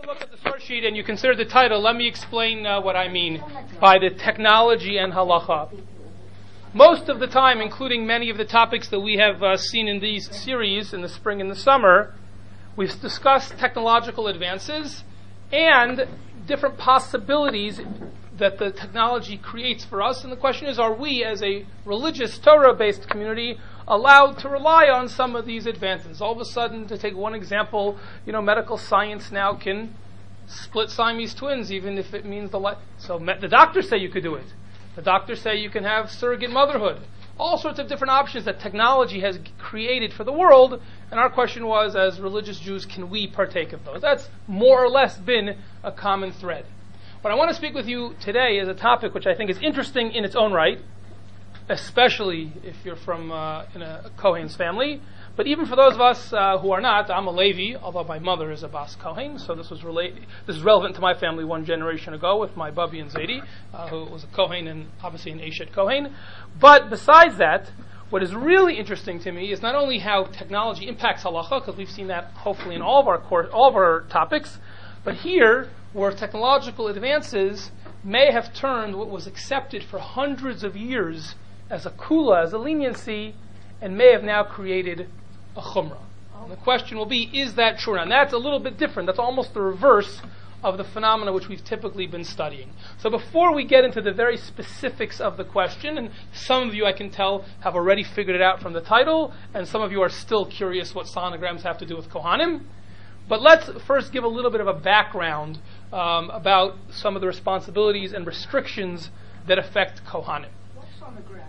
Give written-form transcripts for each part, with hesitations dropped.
look at the source sheet and you consider the title, let me explain what I mean by the technology and halacha. Most of the time, including many of the topics that we have seen in these series in the spring and the summer, we've discussed technological advances and different possibilities that the technology creates for us. And the question is, are we, as a religious, Torah-based community, allowed to rely on some of these advances? All of a sudden, to take one example, medical science now can split Siamese twins, even if it means the life. So the doctors say you could do it. The doctors say you can have surrogate motherhood. All sorts of different options that technology has created for the world. And our question was, as religious Jews, can we partake of those? That's more or less been a common thread. What I want to speak with you today is a topic which I think is interesting in its own right, especially if you're from in a Kohen's family. But even for those of us who are not, I'm a Levi, although my mother is a Bas Kohen, so this is relevant to my family one generation ago with my Bubby and Zaidi, who was a Kohen and obviously an Eshet Kohen. But besides that, what is really interesting to me is not only how technology impacts halacha, because we've seen that hopefully in all of our topics, but here, where technological advances may have turned what was accepted for hundreds of years as a kula, as a leniency, and may have now created a chumrah. And the question will be, is that true? And that's a little bit different. That's almost the reverse of the phenomena which we've typically been studying. So before we get into the very specifics of the question, and some of you I can tell have already figured it out from the title, and some of you are still curious what sonograms have to do with Kohanim, but let's first give a little bit of a background about some of the responsibilities and restrictions that affect Kohanim. What's sonogram?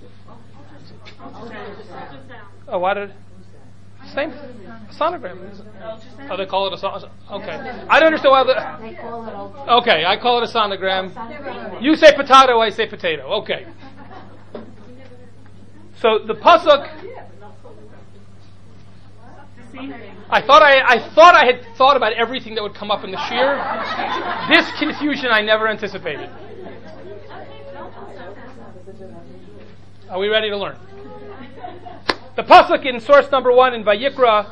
Oh, what did... Same sonogram. Oh, they call it a sonogram. Okay. I don't understand why Okay, I call it a sonogram. You say potato, I say potato. Okay. So the pasuk... I thought I had thought about everything that would come up in the shir. This confusion I never anticipated. Are we ready to learn? The pasuk in source number 1 in Vayikra,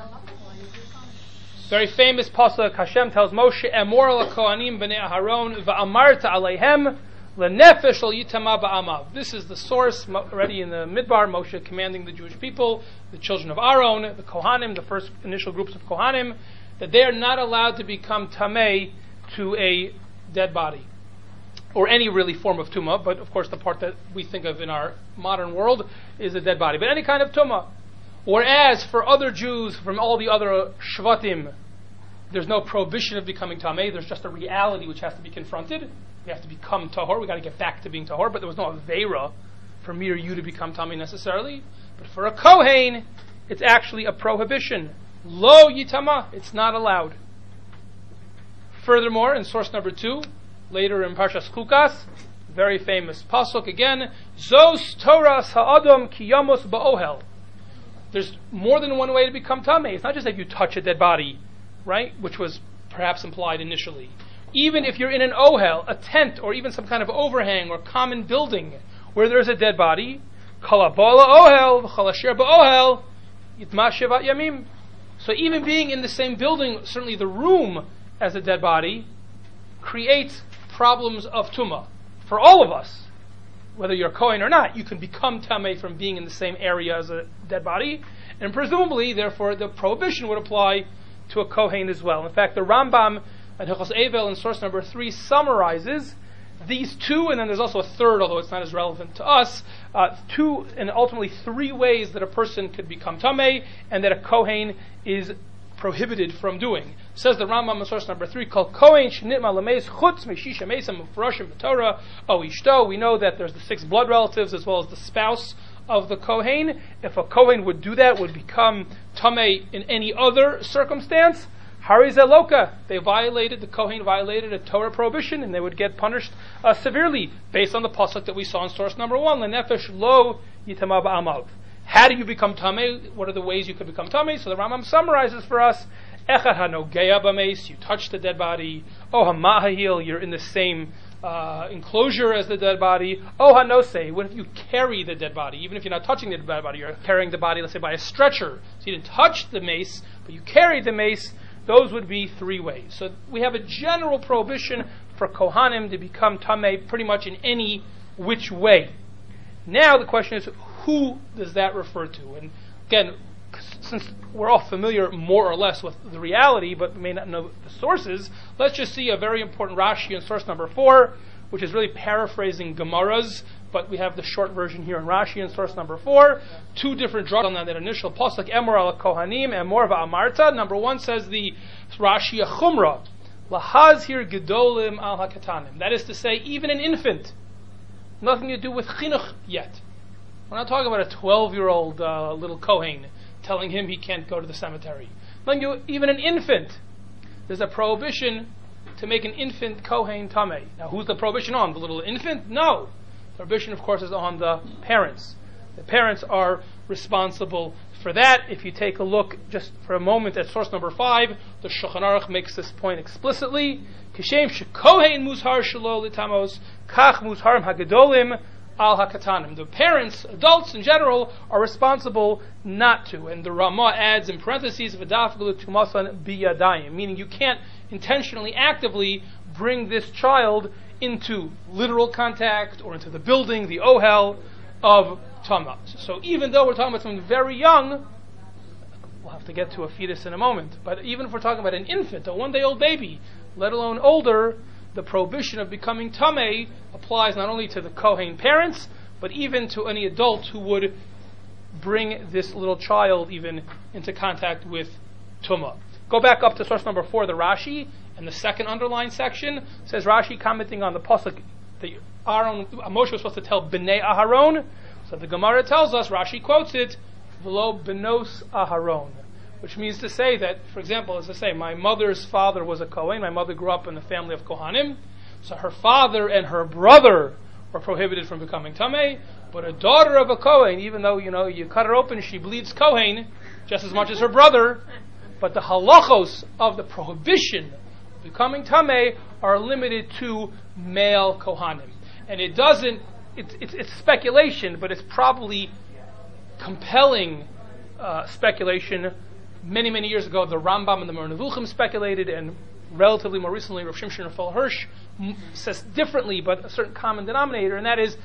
very famous pasuk. Hashem tells Moshe, "Emor laKohanim b'nei Aharon va'amarta aleihem lenefesh al yitama ba'amav." This is the source already in the Midbar. Moshe commanding the Jewish people, the children of Aaron, the Kohanim, the first initial groups of Kohanim, that they are not allowed to become tamei to a dead body, or any really form of tumah, but of course the part that we think of in our modern world is a dead body, but any kind of tumah. Whereas for other Jews from all the other shvatim, there's no prohibition of becoming tamei, there's just a reality which has to be confronted. We have to become tahor, we got to get back to being tahor, but there was no aveira for me or you to become tamei necessarily. But for a kohen, it's actually a prohibition. Lo yitama, it's not allowed. Furthermore, in source number 2, later in Parshas Chukas, very famous pasuk again, Zos Toras ha'adam kiyamos ba'ohel. There's more than one way to become tamei. It's not just that you touch a dead body, right, which was perhaps implied initially. Even if you're in an ohel, a tent, or even some kind of overhang or common building where there's a dead body, kalabola ohel v'chalasher ba'ohel yitma shevat yamim. So even being in the same building, certainly the room as a dead body, creates problems of tumah for all of us. Whether you're Kohen or not, you can become tamei from being in the same area as a dead body, and presumably, therefore, the prohibition would apply to a Kohen as well. In fact, the Rambam at Hilchos Eivel in source number 3 summarizes these two, and then there's also a third, although it's not as relevant to us, 2 and ultimately 3 ways that a person could become tamei, and that a Kohen is prohibited from doing. Says the Rambam in source number 3, Kol Kohen shenitma lameis chutz meshisha meisam ufroshim b'Torah o ishto. We know that there's the 6 blood relatives as well as the spouse of the Kohen. If a Kohen would do that, would become tamei in any other circumstance, Harizeh loka. The Kohen violated a Torah prohibition, and they would get punished severely, based on the pasuk that we saw in source number 1, lenefesh lo yitama ba'amav. How do you become tamei? What are the ways you could become tamei? So the Rambam summarizes for us: Echad hanogeya b'meis, you touch the dead body. O hamahahil, you're in the same enclosure as the dead body. O hanosei, what if you carry the dead body? Even if you're not touching the dead body, you're carrying the body, let's say, by a stretcher. So you didn't touch the mace, but you carried the mace. those would be 3 ways. So we have a general prohibition for Kohanim to become Tameh pretty much in any which way. Now the question is, who does that refer to? And again, since we're all familiar more or less with the reality, but may not know the sources, let's just see a very important Rashi in source number 4, which is really paraphrasing Gemara's, but we have the short version here in Rashi in source number 4. 2 different draws on that initial pasuk, Emor al Kohanim, Emor va'amarta. Number 1 says the Rashi a Chumrah, Lahazhir gedolim al hakatanim. That is to say, even an infant. Nothing to do with chinuch yet. We're not talking about a 12-year-old little Kohen telling him he can't go to the cemetery. Even an infant. There's a prohibition to make an infant Kohen Tameh. Now, who's the prohibition on? The little infant? No. The prohibition, of course, is on the parents. The parents are responsible for that. If you take a look just for a moment at source number 5, the Shulchan Aruch makes this point explicitly. Kishem shekohen muzhar shelo litamos, kach muzharim hagadolim al hakatanim. The parents, adults in general, are responsible not to. And the Ramah adds in parentheses, v'dafgulu tumasan biyadayim, meaning you can't intentionally, actively bring this child into literal contact or into the building, the ohel of Tama. So even though we're talking about something very young, we'll have to get to a fetus in a moment, but even if we're talking about an infant, a 1-day-old baby, let alone older, the prohibition of becoming Tameh applies not only to the Kohen parents, but even to any adult who would bring this little child even into contact with Tumah. Go back up to source number 4, the Rashi, and the second underlined section says Rashi commenting on the pasuk that Moshe was supposed to tell Bnei Aharon. So the Gemara tells us, Rashi quotes it, V'lo benos Aharon, which means to say that, for example, as I say, my mother's father was a Kohen. My mother grew up in the family of Kohanim, so her father and her brother were prohibited from becoming Tameh. But a daughter of a Kohen, even though you cut her open, she bleeds Kohen just as much as her brother. But the halachos of the prohibition of becoming Tameh are limited to male Kohanim. And it doesn't, it's speculation, but it's probably compelling speculation. Many, many years ago, the Rambam and the Moreh Nevuchim speculated, and relatively more recently, Rav Shimshon Raphael Hirsch says differently, but a certain common denominator, and that is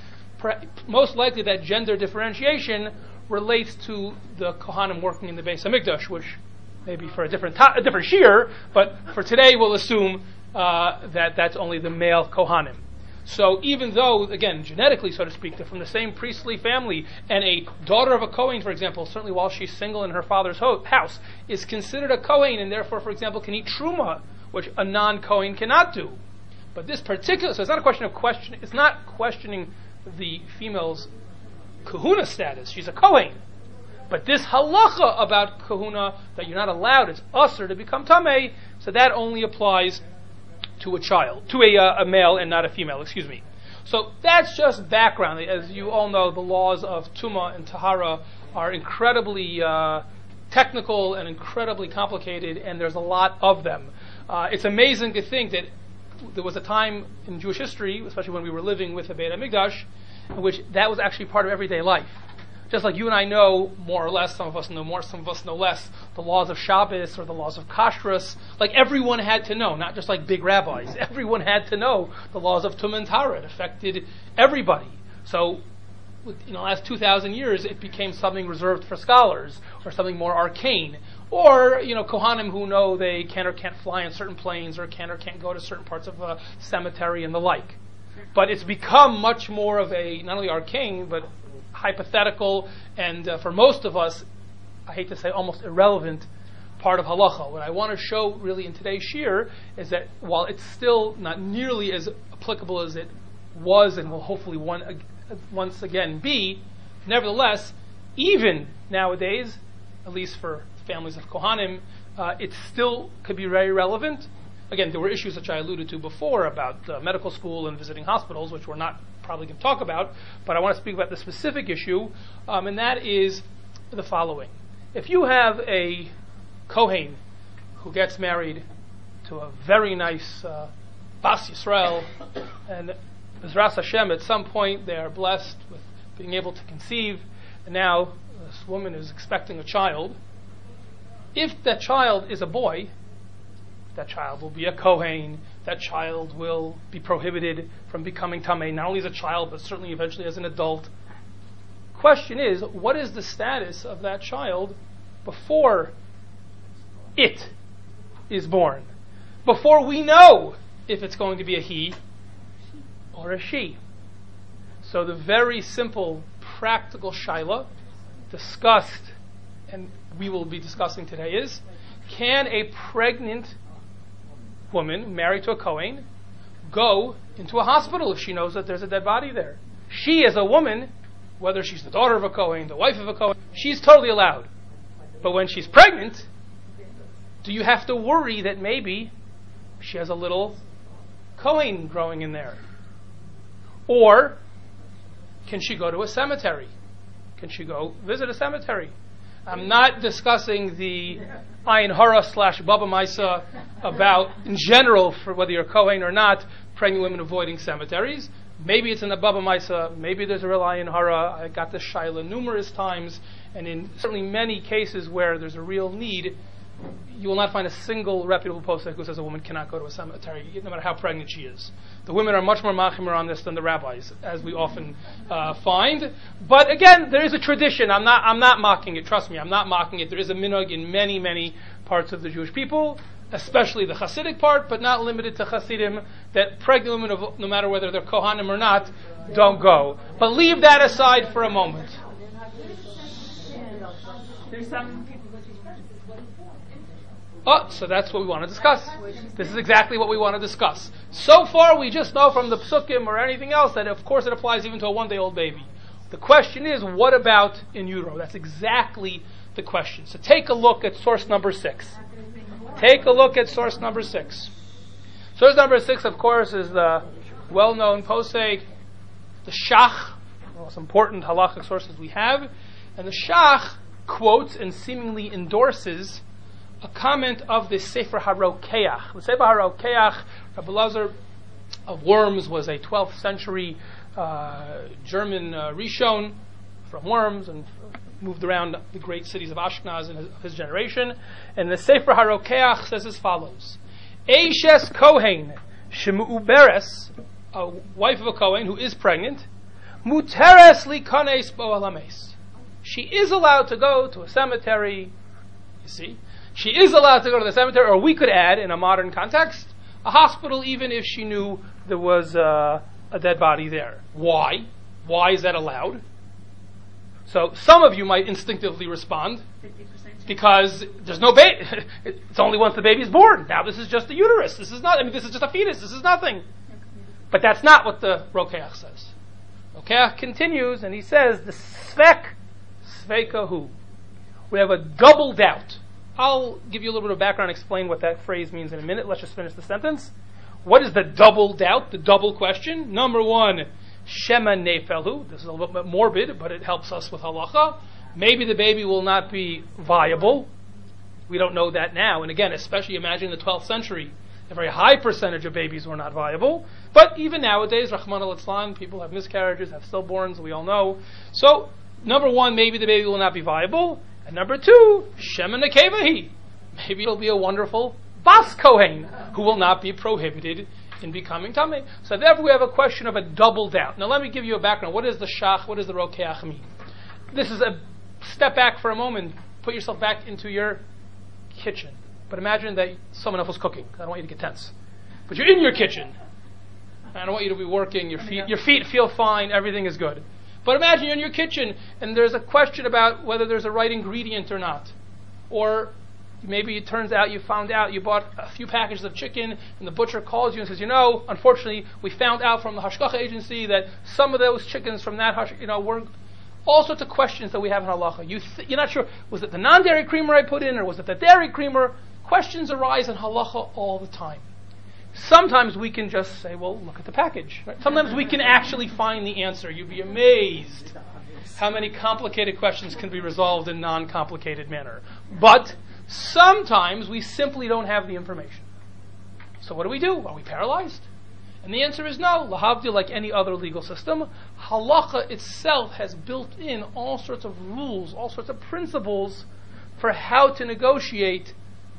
most likely that gender differentiation relates to the Kohanim working in the Beis HaMikdash, which maybe for a different shiur, but for today we'll assume that that's only the male Kohanim. So even though, again, genetically, so to speak, they're from the same priestly family, and a daughter of a Kohen, for example, certainly while she's single in her father's house, is considered a Kohen, and therefore, for example, can eat Truma, which a non-Kohen cannot do. But this particular, so it's not a question of it's not questioning the female's kahuna status. She's a Kohen. But this halacha about kahuna, that you're not allowed, it's usher to become Tameh, so that only applies to a child, to a male and not a female, excuse me. So that's just background. As you all know, the laws of Tumah and Tahara are incredibly technical and incredibly complicated, and there's a lot of them. It's amazing to think that there was a time in Jewish history, especially when we were living with the Beit HaMikdash, in which that was actually part of everyday life. Just like you and I know more or less, some of us know more, some of us know less, the laws of Shabbos or the laws of Kashrus, like everyone had to know, not just like big rabbis. Everyone had to know the laws of Tumah and Tahara. It affected everybody. So, in the last 2,000 years, it became something reserved for scholars, or something more arcane. Or, Kohanim who know they can or can't fly on certain planes, or can or can't go to certain parts of a cemetery and the like. But it's become much more of a, not only arcane, but hypothetical, and for most of us, I hate to say almost irrelevant part of halacha. What I want to show really in today's shiur is that while it's still not nearly as applicable as it was and will hopefully once again be, nevertheless, even nowadays, at least for families of Kohanim, it still could be very relevant. Again, there were issues which I alluded to before about medical school and visiting hospitals, which we're not probably going to talk about, but I want to speak about the specific issue, and that is the following. If you have a Kohen who gets married to a very nice Bas Yisrael, and B'ezras Hashem, at some point they are blessed with being able to conceive, and now this woman is expecting a child. If that child is a boy, That child will be a Kohen. That child will be prohibited from becoming Tameh, not only as a child, but certainly eventually as an adult. Question is, what is the status of that child before it is born? Before we know if it's going to be a he or a she. So the very simple, practical shaila discussed, and we will be discussing today, is, can a pregnant woman married to a Kohen go into a hospital if she knows that there's a dead body there? She, as a woman, whether she's the daughter of a Kohen, the wife of a Kohen, she's totally allowed. But when she's pregnant, do you have to worry that maybe she has a little Kohen growing in there? Or can she go to a cemetery? Can she go visit a cemetery? I'm not discussing the Ayin Hara / Baba Maisa about, in general, for whether you're Kohen or not, pregnant women avoiding cemeteries. Maybe it's in the Baba Maisa, maybe there's a real Ayin Hara. I got this shaila numerous times, and in certainly many cases where there's a real need, you will not find a single reputable posek who says a woman cannot go to a cemetery, no matter how pregnant she is. The women are much more machimer on this than the rabbis, as we often find. But again, there is a tradition. I'm not mocking it. Trust me, I'm not mocking it. There is a minhag in many, many parts of the Jewish people, especially the Hasidic part, but not limited to Hasidim, that pregnant women, no matter whether they're Kohanim or not, don't go. But leave that aside for a moment. There's some people. Oh, so that's what we want to discuss. This is exactly what we want to discuss. So far, we just know from the psukim or anything else that, of course, it applies even to a one-day-old baby. The question is, what about in utero? That's exactly the question. So take a look at source number 6. Take a look at source number 6. Source number 6, of course, is the well-known posek, the Shach, the most important halachic sources we have. And the Shach quotes and seemingly endorses a comment of the Sefer HaRokeach. The Sefer HaRokeach, Rabbi Elazar of Worms, was a 12th century German Rishon from Worms and moved around the great cities of Ashkenaz in his generation. And the Sefer HaRokeach says as follows: Eishes Kohen Shemu'uberes, a wife of a Kohen who is pregnant, Muteres Likanes Bo'alames. She is allowed to go to a cemetery, you see. She is allowed to go to the cemetery, or we could add, in a modern context, a hospital, even if she knew there was a dead body there. Why? Why is that allowed? So some of you might instinctively respond, 50%. Because there's no baby. It's only once the baby is born. Now this is just a uterus. This is this is just a fetus. This is nothing. But that's not what the Rokeach says. Rokeach continues, and he says, the svek, svekahu. We have a double doubt. I'll give you a little bit of background and explain what that phrase means in a minute. Let's just finish the sentence. What is the double doubt, the double question? Number one, Shema Nefelhu. This is a little bit morbid, but it helps us with halacha. Maybe the baby will not be viable. We don't know that now. And again, especially imagine in the 12th century, a very high percentage of babies were not viable. But even nowadays, Rahman al-Islam, people have miscarriages, have stillborns, we all know. So, number one, maybe the baby will not be viable. And number two, Shema Nekevahi. Maybe it'll be a wonderful Bas Kohen who will not be prohibited in becoming Tameh. So therefore we have a question of a double doubt. Now let me give you a background. What is the Shach? What does the Rokeach mean? This is a step back for a moment. Put yourself back into your kitchen. But imagine that someone else was cooking. I don't want you to get tense. But you're in your kitchen. I don't want you to be working. Your feet feel fine. Everything is good. But imagine you're in your kitchen and there's a question about whether there's a right ingredient or not. Or maybe it turns out you found out you bought a few packages of chicken and the butcher calls you and says, unfortunately, we found out from the Hashgacha agency that some of those chickens from that, weren't. All sorts of questions that we have in halacha. You're not sure, was it the non-dairy creamer I put in or was it the dairy creamer? Questions arise in halacha all the time. Sometimes we can just say, well, look at the package. Right? Sometimes we can actually find the answer. You'd be amazed how many complicated questions can be resolved in non-complicated manner. But sometimes we simply don't have the information. So what do? Are we paralyzed? And the answer is no. Lahavdil, like any other legal system, halacha itself has built in all sorts of rules, all sorts of principles for how to negotiate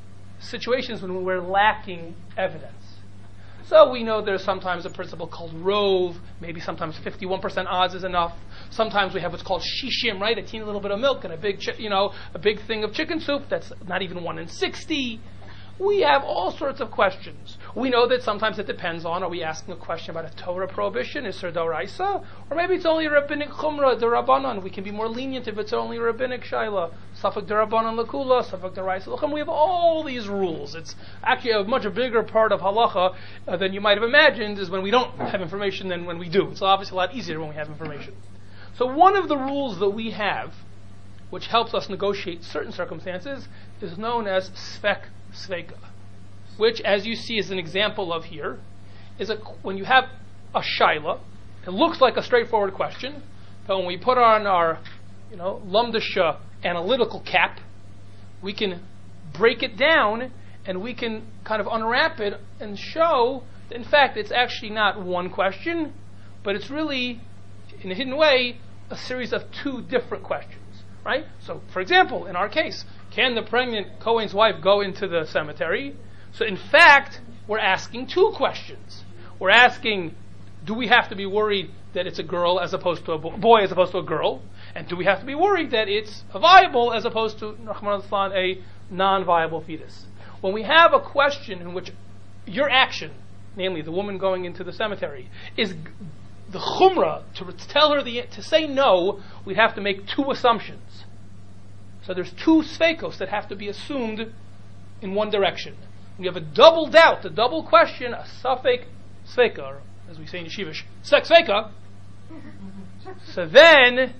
situations when we're lacking evidence. So we know there's sometimes a principle called rove, maybe sometimes 51% odds is enough. Sometimes we have what's called shishim, right? A teeny little bit of milk and a big thing of chicken soup. That's not even 1 in 60. We have all sorts of questions. We know that sometimes it depends on, are we asking a question about a Torah prohibition, Isser Doraisa, or maybe it's only a rabbinic chumrah, Derabanan. We can be more lenient if it's only a rabbinic shaila. Safek Derabanan Lakula, Safek Doraisa Lachem. We have all these rules. It's actually a much bigger part of halacha than you might have imagined is when we don't have information than when we do. It's obviously a lot easier when we have information. So one of the rules that we have, which helps us negotiate certain circumstances, is known as Sfek Sveika, which, as you see, is an example of here, is when you have a shaila, it looks like a straightforward question, but when we put on our, lumdisha analytical cap, we can break it down and we can kind of unwrap it and show that, in fact, it's actually not one question, but it's really, in a hidden way, a series of two different questions. Right? So, for example, in our case, can the pregnant Kohen's wife go into the cemetery? So, in fact, we're asking two questions. We're asking, do we have to be worried that it's a girl as opposed to a boy as opposed to a girl? And do we have to be worried that it's a viable as opposed to, a non-viable fetus? When we have a question in which your action, namely the woman going into the cemetery, is the chumrah, to tell her to say no, we'd have to make two assumptions. So there's two sveikos that have to be assumed in one direction. We have a double doubt, a double question, a safek sveika, or as we say in Yeshivish, sek sveika. So then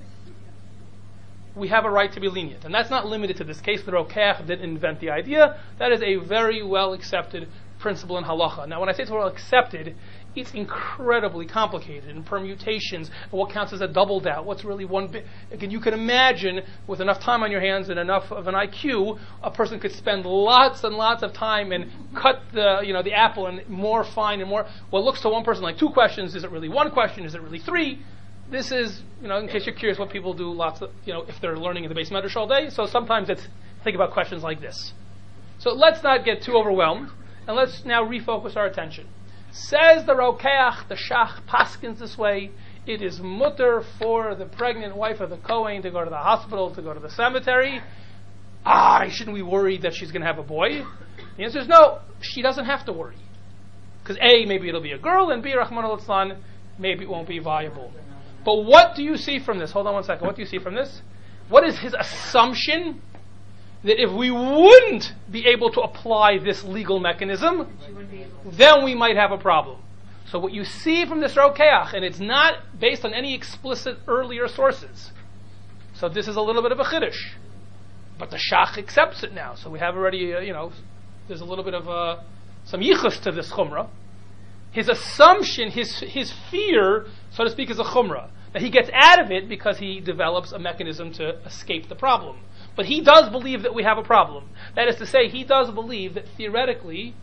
we have a right to be lenient. And that's not limited to this case. The Rokeach didn't invent the idea. That is a very well accepted principle in halacha. Now when I say it's well accepted, it's incredibly complicated in permutations and what counts as a double doubt. What's really one bit? Again, you can imagine with enough time on your hands and enough of an IQ, a person could spend lots and lots of time and cut the apple and more fine and more. What looks to one person like two questions, is it really one question? Is it really three? This is, in case you're curious, what people do lots of, if they're learning in the base medrash all day. So sometimes think about questions like this. So let's not get too overwhelmed, and let's now refocus our attention. Says the Rokeach, the Shach paskins this way, it is mutter for the pregnant wife of the Kohen to go to the hospital, to go to the cemetery. Shouldn't we worry that she's going to have a boy? The answer is no, she doesn't have to worry. Because A, maybe it'll be a girl, and B, Rahman al-Islan, maybe it won't be viable. But what do you see from this? Hold on one second. What do you see from this? What is his assumption? That if we wouldn't be able to apply this legal mechanism, then we might have a problem. So what you see from this Rokeach, and it's not based on any explicit earlier sources. So this is a little bit of a chiddush. But the Shach accepts it now. So we have already, there's a little bit of some yichus to this chumrah. His assumption, his fear, so to speak, is a chumrah. That he gets out of it because he develops a mechanism to escape the problem. But he does believe that we have a problem. That is to say, he does believe that theoretically,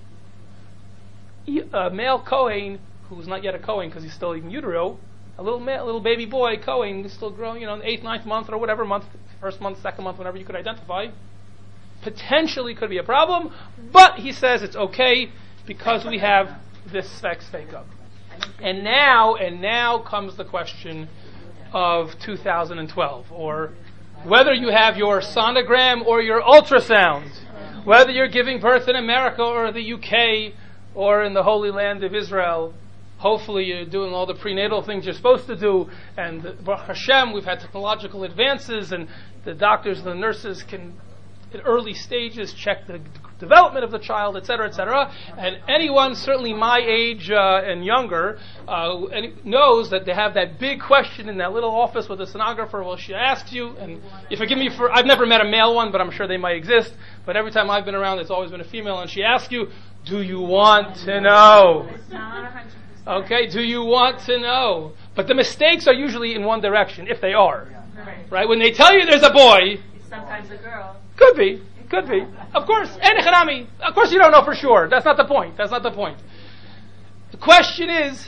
a male Kohen, who's not yet a Kohen because he's still in utero, a little baby boy Kohen, who's still growing, 8th, 9th month, or whatever month, first month, second month, whatever you could identify, potentially could be a problem. But he says it's okay because we have this Sfek Sveika. And now comes the question of 2012, or whether you have your sonogram or your ultrasound, whether you're giving birth in America or the UK or in the Holy Land of Israel. Hopefully you're doing all the prenatal things you're supposed to do, and Baruch Hashem, we've had technological advances, and the doctors and the nurses can, at early stages, check the development of the child, etc., etc. And anyone, certainly my age and younger, knows that they have that big question in that little office with the sonographer. Well, she asks you, and you forgive me for, I've never met a male one, but I'm sure they might exist. But every time I've been around, it's always been a female, and she asks you, do you want to know? Okay, do you want to know? But the mistakes are usually in one direction, if they are. Right? When they tell you there's a boy, it's sometimes a girl. Could be. Of course, of course you don't know for sure. That's not the point. The question is,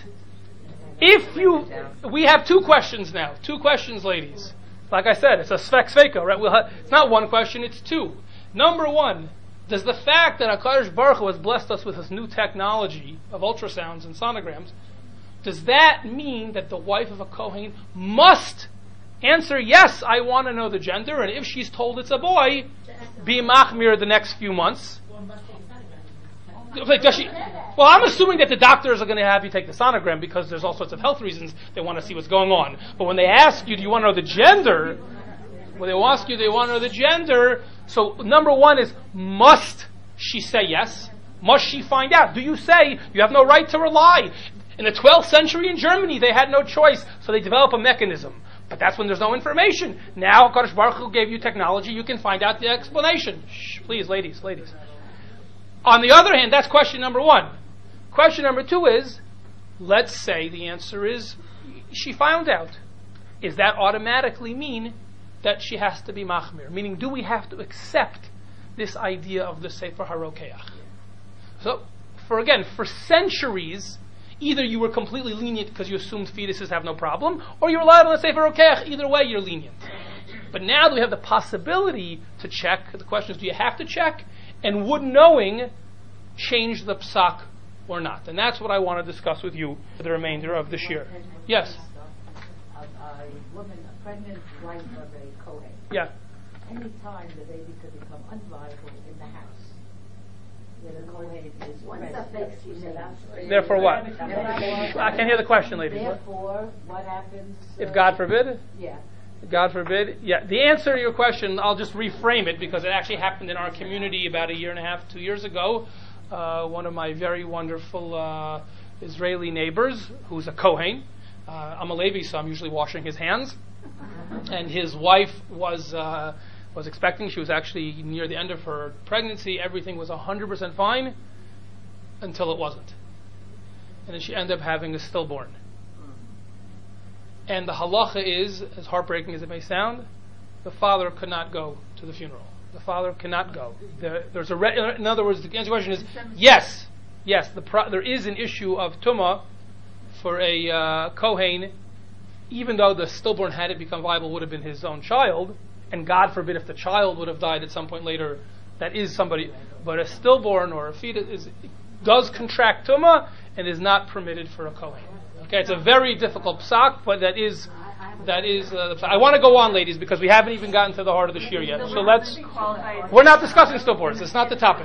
we have two questions now. Two questions, ladies. Like I said, it's a Sfek Sveika, right? It's not one question, it's two. Number one, Does the fact that HaKadosh Baruch Hu has blessed us with this new technology of ultrasounds and sonograms, does that mean that the wife of a Kohen must answer, yes, I want to know the gender, and if she's told it's a boy, be machmir the next few months? Like, does she? Well, I'm assuming that the doctors are going to have you take the sonogram because there's all sorts of health reasons they want to see what's going on. But when they ask you, do you want to know the gender? When they ask you, they want to know the gender. So number one is, must she say yes? Must she find out? Do you say you have no right to rely? In the 12th century in Germany, they had no choice, so they develop a mechanism. But that's when there's no information. Now, HaKadosh Baruch Hu gave you technology, you can find out the explanation. Shh, please, ladies. On the other hand, that's question number one. Question number two is, let's say the answer is, she found out. Does that automatically mean that she has to be machmir? Meaning, do we have to accept this idea of the Sefer HaRokeach? So, for centuries, either you were completely lenient because you assumed fetuses have no problem, or you're allowed on the Sefer HaRokeach. Either way, you're lenient. But now that we have the possibility to check, the question is, do you have to check? And would knowing change the psak or not? And that's what I want to discuss with you for the remainder of this year. Yes? A woman, a pregnant wife of a Kohen. Yeah. Any time the baby could become unviable in the house, where the Kohen is present. Therefore what? I can't hear the question, ladies. Therefore, what happens? If God forbid? Yeah. God forbid. Yeah. The answer to your question, I'll just reframe it because it actually happened in our community about 1.5 years, 2 years ago. One of my very wonderful Israeli neighbors, who's a Kohen. I'm a Levi, so I'm usually washing his hands. And his wife was expecting. She was actually near the end of her pregnancy. Everything was 100% fine until it wasn't. And then she ended up having a stillborn. And the halacha is, as heartbreaking as it may sound, the father could not go to the funeral. The father cannot go. In other words, the answer to the question is yes. There is an issue of tumah for a Kohen, even though the stillborn, had it become viable, would have been his own child, and God forbid if the child would have died at some point later, that is somebody. But a stillborn or a fetus does contract tumah and is not permitted for a Kohen. Okay, it's a very difficult psak, but that is the psak. I want to go on, ladies, because we haven't even gotten to the heart of the shir yet. So we're not discussing stillborns. It's not the topic.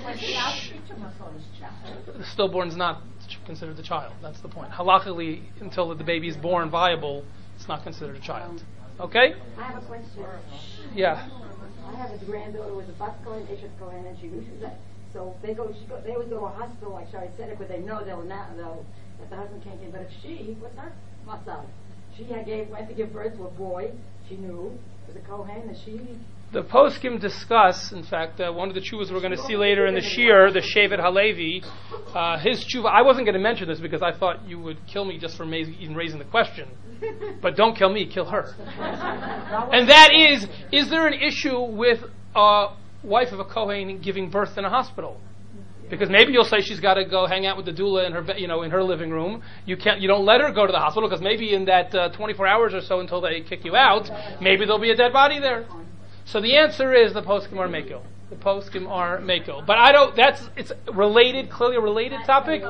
The stillborn's not considered a child. That's the point. Halachically, until the baby is born viable, it's not considered a child. Okay? I have a question. Yeah. I have a granddaughter with a Bat Kohen, Eshet Kohen, and she reaches that. So they always go to a hospital like Shari said it, but they know that the husband can't give. But if she, what's her matzah? She went to give birth to a boy. She knew it was a Kohen, and she. The poskim discuss, in fact, one of the chuvas we're going to see later in the shir, the Shevet Halevi, his chuva. I wasn't going to mention this because I thought you would kill me just for even raising the question. But don't kill me, kill her. And that is there an issue with a wife of a Kohen giving birth in a hospital? Because maybe you'll say she's got to go hang out with the doula in her, in her living room. You don't let her go to the hospital because maybe in that 24 hours or so until they kick you out, maybe there'll be a dead body there. So the answer is the poskim are mekil. The poskim are mekil. But it's related, clearly a related topic.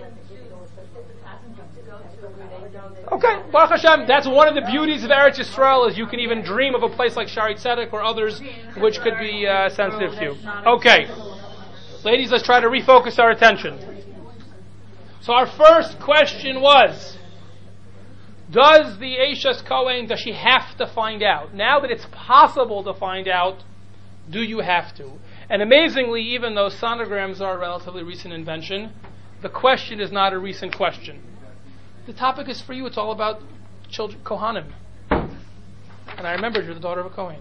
Okay, Baruch Hashem, that's one of the beauties of Eretz Yisrael, is you can even dream of a place like Shari Tzedek or others which could be sensitive to you. Okay. Ladies, let's try to refocus our attention. So our first question was, does the Eishes Kohen, does she have to find out? Now that it's possible to find out, do you have to? And amazingly, even though sonograms are a relatively recent invention, the question is not a recent question. The topic is for you. It's all about children, Kohanim. And I remembered you're the daughter of a Kohen.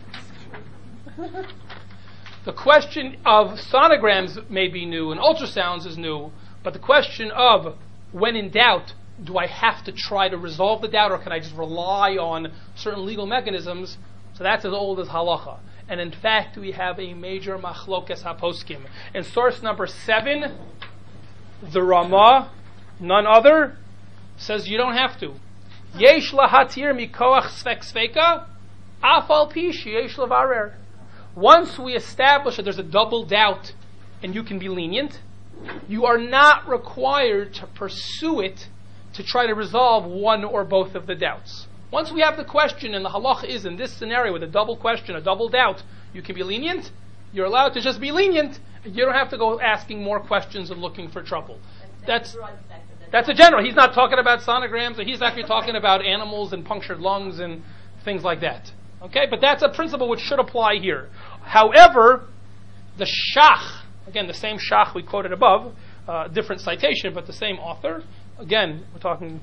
The question of sonograms may be new and ultrasounds is new, but the question of, when in doubt, do I have to try to resolve the doubt or can I just rely on certain legal mechanisms? So that's as old as halacha. And in fact, we have a major machlokes haposkim. In source number 7, the Ramah, none other, says you don't have to. Yesh lahatir mikoach svek sveka, afal pi sheyesh lavarer. once we establish that there's a double doubt and you can be lenient, you are not required to pursue it to try to resolve one or both of the doubts. Once we have the question, and the halacha is in this scenario with a double question, a double doubt, you can be lenient, you're allowed to just be lenient, you don't have to go asking more questions and looking for trouble. That's a general. He's not talking about sonograms, he's actually talking about animals and punctured lungs and things like that. Okay, but that's a principle which should apply here. However, the shach, again, the same shach we quoted above, different citation, but the same author. Again, we're talking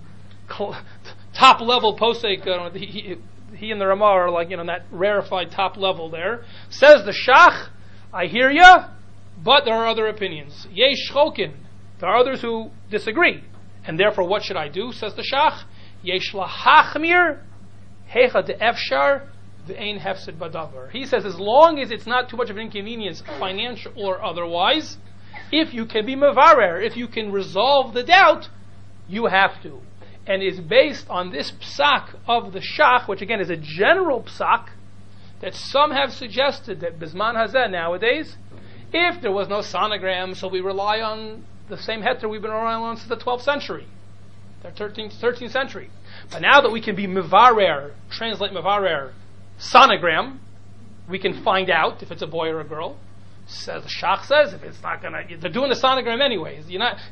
top level posek. He and the Ramah are like, that rarefied top level there. Says the shach, I hear ya, but there are other opinions. Yesh chokin. There are others who disagree. And therefore, what should I do? Says the shach. Yesh lahachmir hecha de'efshar v'ein hefsid badavar. He says, as long as it's not too much of an inconvenience, financial or otherwise, if you can be mevarer, if you can resolve the doubt, you have to. And is based on this psak of the shach, which again is a general psak, that some have suggested that Bisman Hazeh nowadays, if there was no sonogram, so we rely on the same heter we've been relying on since the 12th century, the 13th century. But now that we can be mevarer, translate mevarer, sonogram, we can find out if it's a boy or a girl. Says the shach says, if it's not gonna, they're doing the sonogram anyways.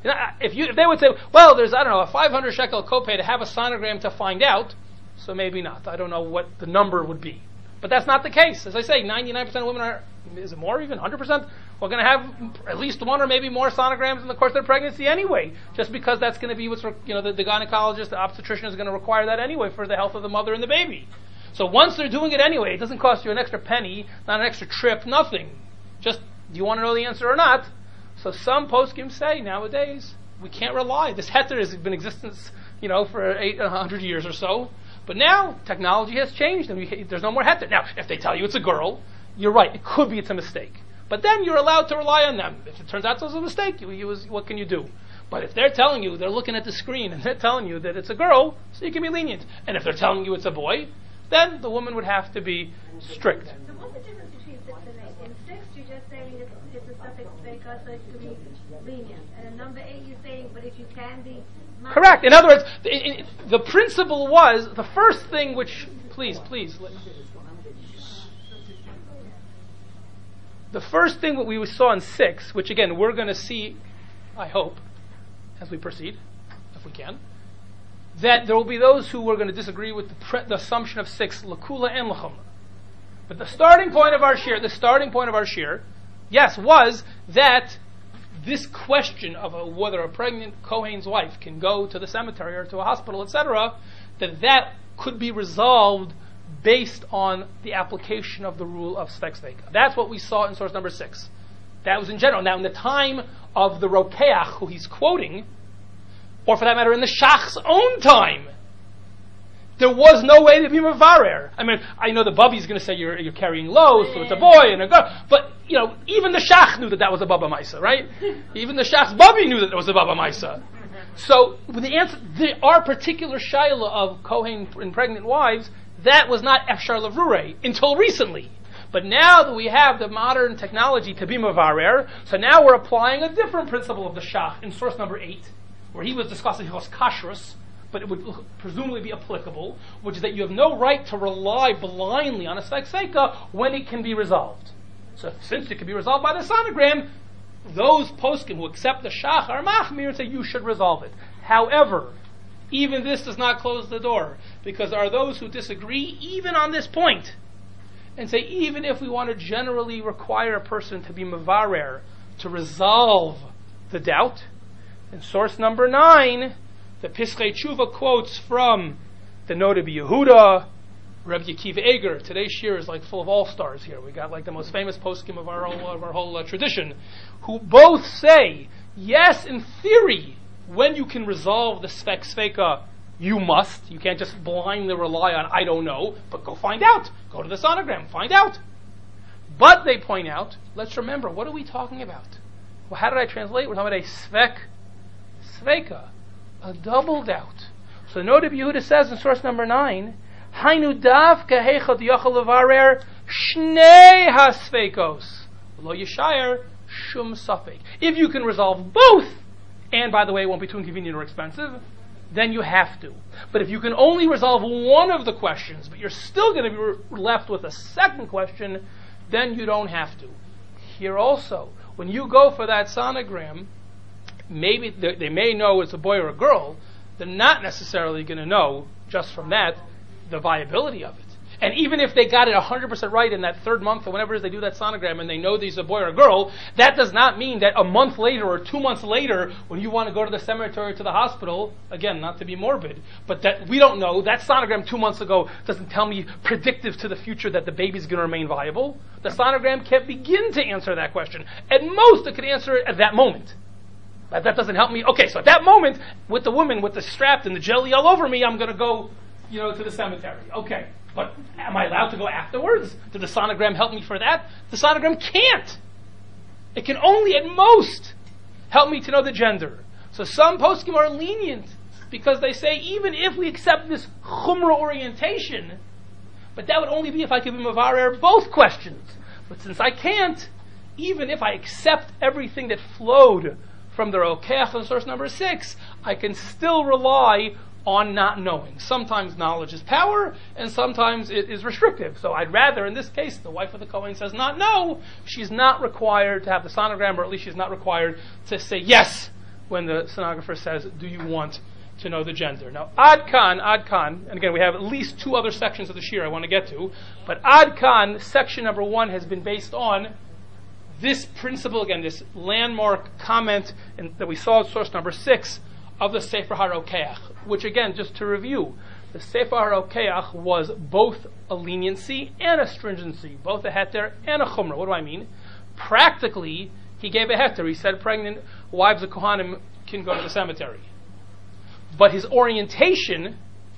If they would say, well, there's a 500 shekel copay to have a sonogram to find out, so maybe not. I don't know what the number would be, but that's not the case. As I say, 99% of women are, is it more even 100%? We're going to have at least one or maybe more sonograms in the course of their pregnancy anyway, just because that's going to be what's the gynecologist, the obstetrician is going to require that anyway for the health of the mother and the baby. So once they're doing it anyway, it doesn't cost you an extra penny, not an extra trip, nothing. Just, do you want to know the answer or not? So some poskim say nowadays we can't rely. This heter has been in existence, for 800 years or so. But now technology has changed, and there's no more heter. Now, if they tell you it's a girl, you're right. It could be it's a mistake. But then you're allowed to rely on them. If it turns out it was a mistake, what can you do? But if they're telling you, they're looking at the screen and they're telling you that it's a girl, so you can be lenient. And if they're telling you it's a boy, then the woman would have to be strict. So what's the difference between 6 and 8? In 6, you're just saying it's a suffix veka, so it's to be lenient. And in number 8, you're saying, but if you can be... Correct. In other words, the principle was, the first thing which... Please. The first thing that we saw in 6, which again, we're going to see, I hope, as we proceed, if we can, that there will be those who are going to disagree with the assumption of 6, lakula and lachum. But the starting point of our shir, yes, was that this question of whether a pregnant Kohen's wife can go to the cemetery or to a hospital, etc., that could be resolved based on the application of the rule of Sfek Sveka. That's what we saw in source number 6. That was in general. Now, in the time of the Rokeach, who he's quoting, or for that matter, in the Shach's own time, there was no way to be mevarer. I mean, I know the Bubby's going to say you're carrying low, so it's a boy and a girl. But, even the Shach knew that was a Baba Maisa, right? Even the Shach's Bubby knew that it was a Baba Maisa. So, with the answer, our particular shaila of Kohen and pregnant wives, that was not Efshar Levrure until recently. But now that we have the modern technology to be mevarer, so now we're applying a different principle of the Shach in source number 8, where he was discussing Hilchos Kashrus, but it would presumably be applicable, which is that you have no right to rely blindly on a Sfek Sveka when it can be resolved. So since it can be resolved by the sonogram, those poskim who accept the Shach are machmir and say you should resolve it. However, even this does not close the door, because there are those who disagree even on this point, and say even if we want to generally require a person to be mevarer to resolve the doubt, in source number 9, the Pischei Tshuva quotes from the Noda B'Yehuda, Rabbi Akiva Eger. Today's shir is like full of all-stars here. We got like the most famous poskim of our whole tradition, who both say, yes, in theory, when you can resolve the Sfek Sveka, you must. You can't just blindly rely on, I don't know, but go find out. Go to the sonogram, find out. But they point out, let's remember, what are we talking about? Well, how did I translate? We're talking about a Sfek Sveka, a double doubt. So Noda B'Yehuda says in source number 9, Hainu davka heichot yachal levarer Shnei hasfeikos, lo yishayer shum safek. If you can resolve both, and by the way, it won't be too inconvenient or expensive, then you have to. But if you can only resolve one of the questions, but you're still going to be left with a second question, then you don't have to. Here also, when you go for that sonogram, maybe they may know it's a boy or a girl. They're not necessarily going to know, just from that, the viability of it. And even if they got it 100% right in that third month or whenever it is they do that sonogram and they know there's a boy or a girl, that does not mean that a month later or 2 months later, when you want to go to the cemetery or to the hospital, again, not to be morbid, but that we don't know, that sonogram 2 months ago doesn't tell me predictive to the future that the baby's going to remain viable. The sonogram can't begin to answer that question. At most, it can answer it at that moment. But that doesn't help me. Okay, so at that moment, with the woman with the strap and the jelly all over me, I'm going to go, to the cemetery. Okay. But am I allowed to go afterwards? Did the sonogram help me for that? The sonogram can't. It can only, at most, help me to know the gender. So some poskim are lenient because they say even if we accept this chumrah orientation, but that would only be if I could be mavarer both questions. But since I can't, even if I accept everything that flowed from the Rokeach on source number 6, I can still rely on not knowing. Sometimes knowledge is power, and sometimes it is restrictive. So I'd rather, in this case, the wife of the Kohen says not no. She's not required to have the sonogram, or at least she's not required to say yes when the sonographer says, do you want to know the gender? Now, Ad Kan, and again, we have at least 2 other sections of the Shir I want to get to, but Ad Kan, section number 1, has been based on this principle, again, this landmark comment that we saw at source number 6 of the Sefer HaRokeach, which again, just to review, the Sefer HaRokeach was both a leniency and a stringency, both a heter and a chumrah. What do I mean? Practically, he gave a heter. He said pregnant wives of Kohanim can go to the cemetery. But his orientation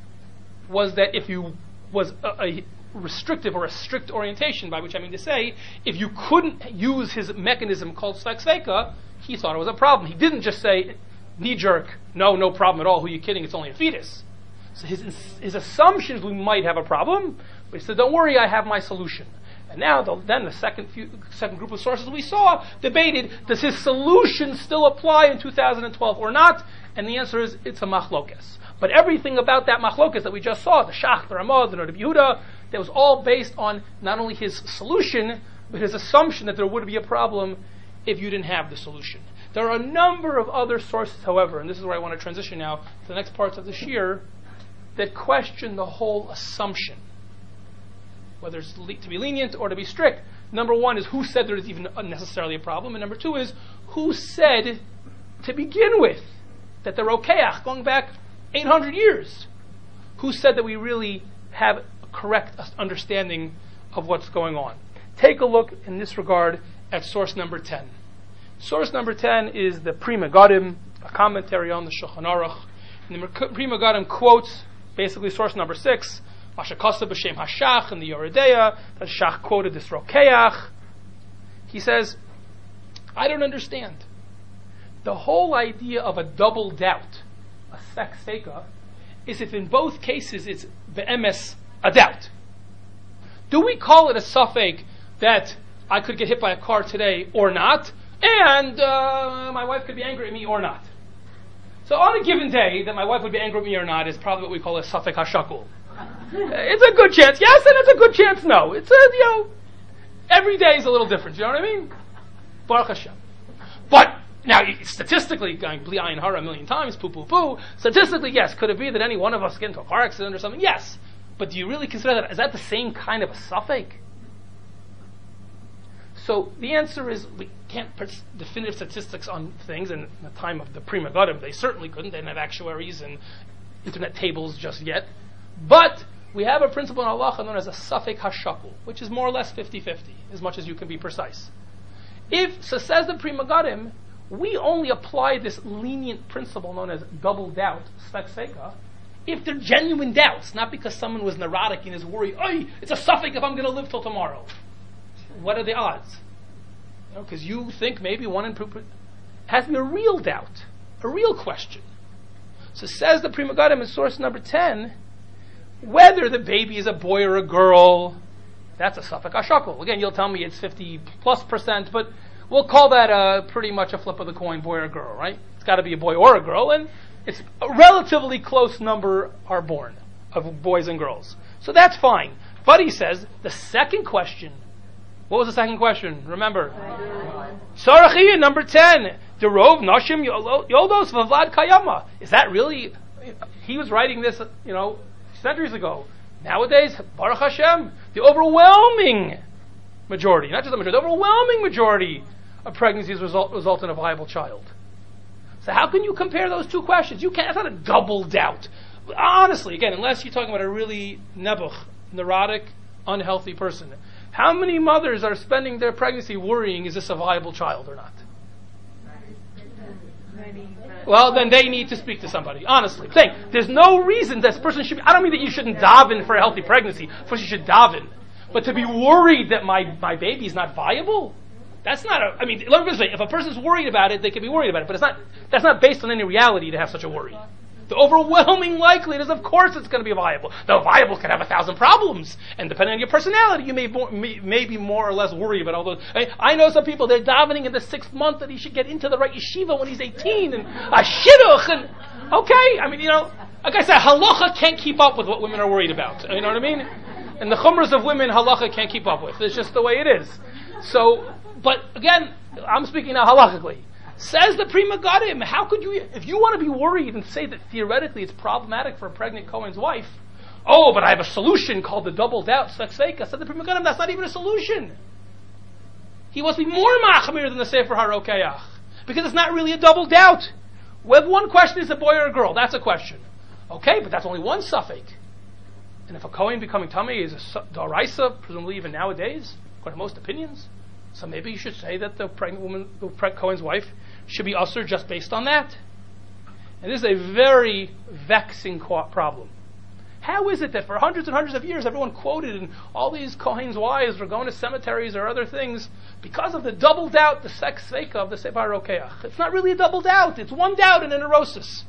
was that if you was a restrictive or a strict orientation, by which I mean to say, if you couldn't use his mechanism called Svek Sveika, he thought it was a problem. He didn't just say, knee-jerk, no problem at all, who are you kidding, it's only a fetus. So his assumptions, we might have a problem, but he said, don't worry, I have my solution. And now, then the second group of sources we saw debated, does his solution still apply in 2012 or not? And the answer is, it's a machlokes. But everything about that machlokes that we just saw, the Shach, the Ramah, the Rabbi Yehuda, that was all based on not only his solution, but his assumption that there would be a problem if you didn't have the solution. There are a number of other sources, however, and this is where I want to transition now to the next parts of the Shir, that question the whole assumption, whether it's to be lenient or to be strict. Number 1 is who said there is even necessarily a problem, and number 2 is who said to begin with that the Rokeach, going back 800 years, who said that we really have a correct understanding of what's going on. Take a look in this regard at source number 10. Source number 10 is the Pri Megadim, a commentary on the Shulchan Aruch. And the Pri Megadim quotes basically source number 6, Masha Kosa B'Shem HaShach in the Yoredeya, that Shach quoted this Rokeach. He says, I don't understand. The whole idea of a double doubt, a Svek Sveika, is if in both cases it's be'emes, a doubt. Do we call it a safek that I could get hit by a car today or not? And my wife could be angry at me or not. So on a given day, that my wife would be angry at me or not is probably what we call a safek hashakul. It's a good chance yes, and it's a good chance no. It's every day is a little different. You know what I mean? Baruch Hashem. But now, statistically, going bli ayin hara a million times, poo. Statistically, yes. Could it be that any one of us get into a car accident or something? Yes. But do you really consider that? Is that the same kind of a safek? So the answer is we can't put definitive statistics on things. And in the time of the Pri Megadim, they certainly couldn't. They didn't have actuaries and internet tables just yet. But we have a principle in halacha known as a safek hashakul, which is more or less 50-50, as much as you can be precise. So says the Pri Megadim, we only apply this lenient principle known as double doubt, svek sveika, if they're genuine doubts, not because someone was neurotic and is worried, it's a safek if I'm going to live till tomorrow. What are the odds? Because you think maybe one in has to be a real doubt, a real question. So says the Pri Megadim in source number 10, whether the baby is a boy or a girl, That's a suffix ashakol. Again, you'll tell me it's 50+%, but we'll call that pretty much a flip of the coin, boy or girl, right? It's got to be a boy or a girl, and it's a relatively close number are born of boys and girls. So that's fine. But he says, the second question, what was the second question? Remember? Sarachiyah, number 10. Derov Nashim Yoldos Vavad Kayama. Is that really, he was writing this, centuries ago. Nowadays, Baruch Hashem, the overwhelming majority, not just the majority, the overwhelming majority of pregnancies result in a viable child. So how can you compare those two questions? You can't, it's not a double doubt. Honestly, again, unless you're talking about a really neurotic, unhealthy person. How many mothers are spending their pregnancy worrying, is this a viable child or not? Well, then they need to speak to somebody. Honestly, there's no reason this person should. I don't mean that you shouldn't daven for a healthy pregnancy. First, you should daven, but to be worried that my baby is not viable, that's not. Let me say, if a person's worried about it, they can be worried about it, but that's not based on any reality to have such a worry. The overwhelming likelihood is, of course, it's going to be viable. Though viable can have 1,000 problems, and depending on your personality, you may be more or less worried about all those. I know some people, they're davening in the 6th month that he should get into the right yeshiva when he's 18, and a shidduch, and okay, like I said, halacha can't keep up with what women are worried about. You know what I mean? And the chumras of women, halacha can't keep up with. It's just the way it is. So, but again, I'm speaking now halachically. Says the Pri Megadim, how could you, if you want to be worried and say that theoretically it's problematic for a pregnant Kohen's wife, but I have a solution called the double doubt, sekseka, said the Pri Megadim, that's not even a solution. He must be more machmir than the Sefer HaRokeach, because it's not really a double doubt. Whether one question is a boy or a girl, that's a question. Okay, but that's only one suffix. And if a Kohen becoming tummy is a daraisa, presumably even nowadays, according to most opinions, so maybe you should say that the pregnant woman, the Kohen's wife, should be usher just based on that. And this is a very vexing problem. How is it that for hundreds and hundreds of years everyone quoted and all these Kohen's wives were going to cemeteries or other things because of the double doubt, the sex sveka of the Sefer HaRokeach? It's not really a double doubt. It's one doubt and a neurosis.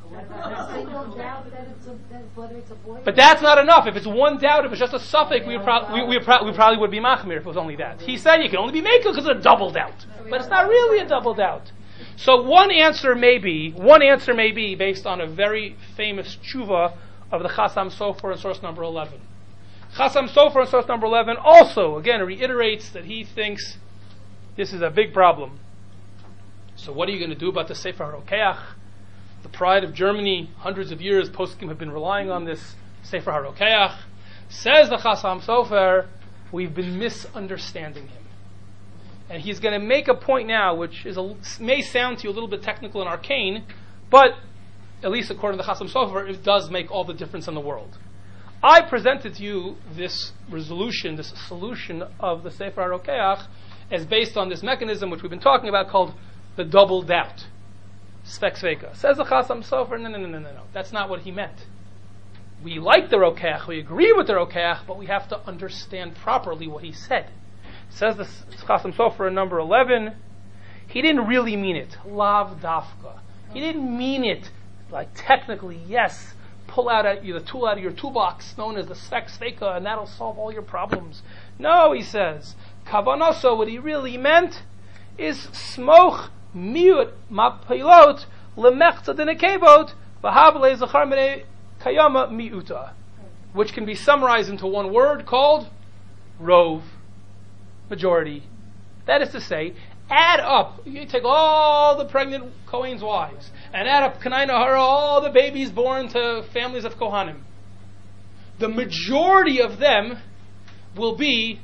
But that's not enough. If it's one doubt, if it's just a suffix, we probably would be machmir if it was only that. He said you can only be makel because it's a double doubt, but it's not really a double doubt. So one answer may be based on a very famous tshuva of the Chasam Sofer in source number 11. Chasam Sofer in source number 11 also again reiterates that he thinks this is a big problem. So what are you going to do about the Sefer HaRokeach? The pride of Germany, hundreds of years, poskim have been relying on this Sefer HaRokeach. Says the Chasam Sofer, we've been misunderstanding him. And he's going to make a point now, which may sound to you a little bit technical and arcane, but at least according to the Chasam Sofer, it does make all the difference in the world. I presented to you this resolution, this solution of the Sefer HaRokeach, as based on this mechanism which we've been talking about called the double doubt. Svek Sveka. Says the Chasam Sofer, no. That's not what he meant. We like the Rokeach, we agree with the Rokeach, but we have to understand properly what he said. Says the Chasam Sofer in number 11, he didn't really mean it. Lav dafka. He didn't mean it like technically, yes, pull out the tool out of your toolbox known as the Svek Sveka and that'll solve all your problems. No, he says. Kavanoso, what he really meant is smoch miut mapilot lemechta denekevot v'havle zachar mene kayama miuta, which can be summarized into one word called rov, majority. That is to say, add up. You take all the pregnant Kohen's wives and add up Kanai Nahara, all the babies born to families of Kohanim. The majority of them will be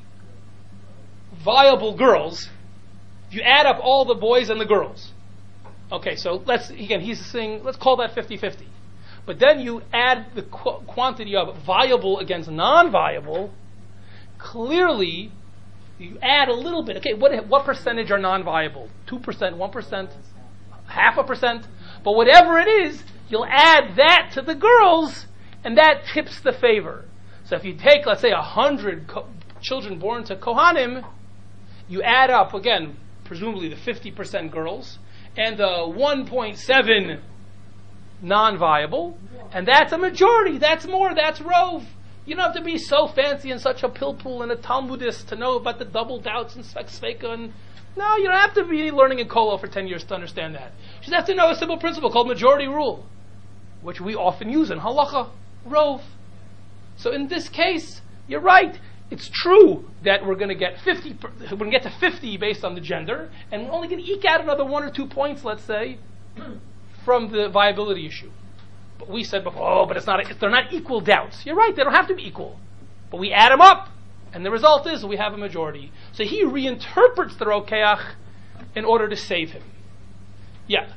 viable girls. You add up all the boys and the girls. Okay, so he's saying, let's call that 50-50. But then you add the quantity of viable against non-viable. Clearly, you add a little bit. Okay, what percentage are non-viable? 2%, 1%, 0.5%? But whatever it is, you'll add that to the girls, and that tips the favor. So if you take, let's say, 100 children born to Kohanim, you add up, again, presumably the 50% girls, and the 1.7 non-viable, and that's a majority, that's more, that's rov. You don't have to be so fancy and such a pilpul and a Talmudist to know about the double doubts and sveka. And no, you don't have to be learning in Kollel for 10 years to understand that. You just have to know a simple principle called majority rule, which we often use in halacha, rov. So in this case, you're right. It's true that we're going to get 50. We're going to get to 50 based on the gender, and we're only going to eke out another 1 or 2 points, let's say, from the viability issue. But we said before, but they're not equal doubts. You're right, they don't have to be equal. But we add them up, and the result is we have a majority. So he reinterprets the rokeach in order to save him. Yeah.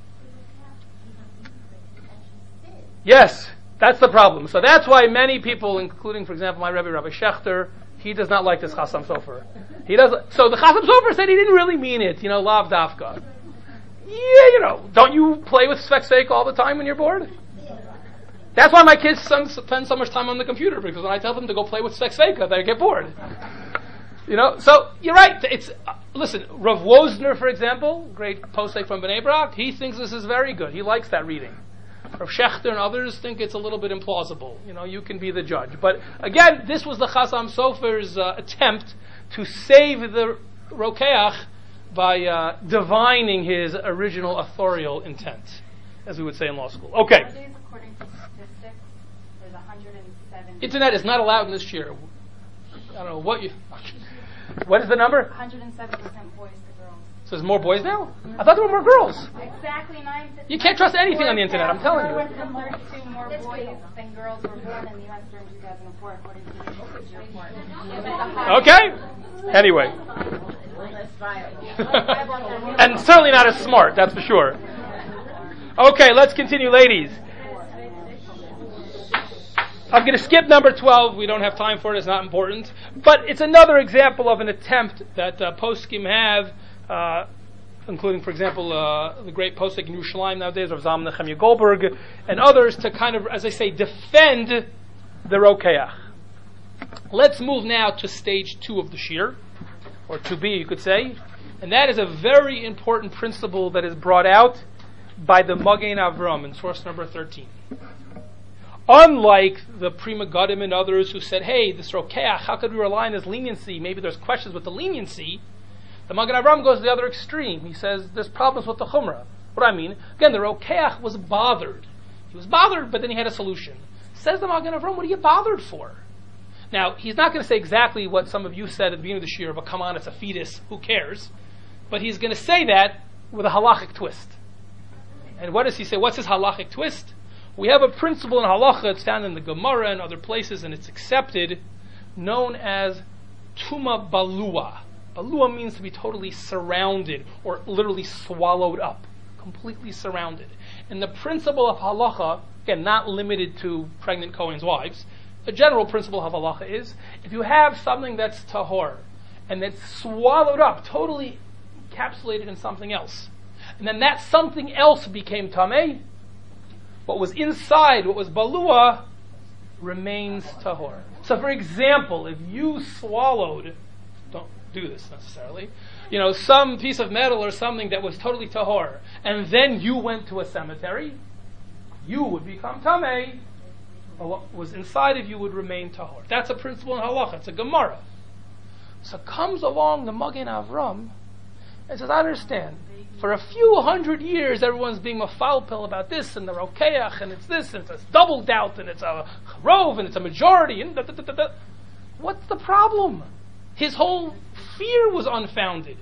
Yes, that's the problem. So that's why many people, including, for example, my Rebbe, Rabbi Shechter, he does not like this Chasam Sofer. So the Chasam Sofer said he didn't really mean it, lav dafka. Yeah, don't you play with svek all the time when you're bored? That's why my kids spend so much time on the computer, because when I tell them to go play with svek, they get bored. So you're right. Listen, Rav Wozner, for example, great posek from Bnei Brak, he thinks this is very good. He likes that reading. Rav Shechter and others think it's a little bit implausible. You can be the judge. But again, this was the Chasam Sofer's attempt to save the rokeach by divining his original authorial intent, as we would say in law school. Okay. Nowadays, according to statistics, there's 107. Internet is not allowed this year. I don't know what you. What is the number? 107% boys to girls. So there's more boys now? I thought there were more girls. Exactly 9. You can't trust anything on the internet, I'm telling you. 32 more boys than girls were born in the U.S. during 2004, according to the Ipsos report. Okay. Anyway. And certainly not as smart, that's for sure. Okay, let's continue, ladies. I'm going to skip number 12. We don't have time for it. It's not important. But it's another example of an attempt that poskim have, including, for example, the great posek in Yerushalayim nowadays, of Zalman Nechemia Goldberg, and others, to kind of, as I say, defend the rokeach. Let's move now to stage 2 of the shir, or 2b, you could say. And that is a very important principle that is brought out by the Magen Avram in source number 13. Unlike the Prima Gadim and others who said, hey, this rokeach, how could we rely on his leniency? Maybe there's questions with the leniency. The Magen Avram goes to the other extreme. He says, there's problems with the chumrah. What do I mean? Again, the rokeach was bothered. He was bothered, but then he had a solution. Says the Magen Avram, what are you bothered for? Now, he's not going to say exactly what some of you said at the beginning of the shir, but come on, it's a fetus, who cares? But he's going to say that with a halachic twist. And what does he say? What's his halachic twist? We have a principle in halacha, it's found in the Gemara and other places, and it's accepted, known as tuma balua. Balua means to be totally surrounded, or literally swallowed up, completely surrounded. And the principle of halacha, again, not limited to pregnant Kohen's wives, the general principle of halacha is, if you have something that's tahor, and that's swallowed up, totally encapsulated in something else, and then that something else became tameh, what was inside, what was balua, remains tahor. So for example, if you swallowed, don't do this necessarily, some piece of metal or something that was totally tahor, and then you went to a cemetery, you would become tameh, but what was inside of you would remain tahor. That's a principle in halacha. It's a Gemara. So comes along the Magen Avram and says, I understand. For a few hundred years, everyone's being mafalpel about this and the rokeach, and it's this, and it's a double doubt, and it's a rov, and it's a majority, and da. What's the problem? His whole fear was unfounded.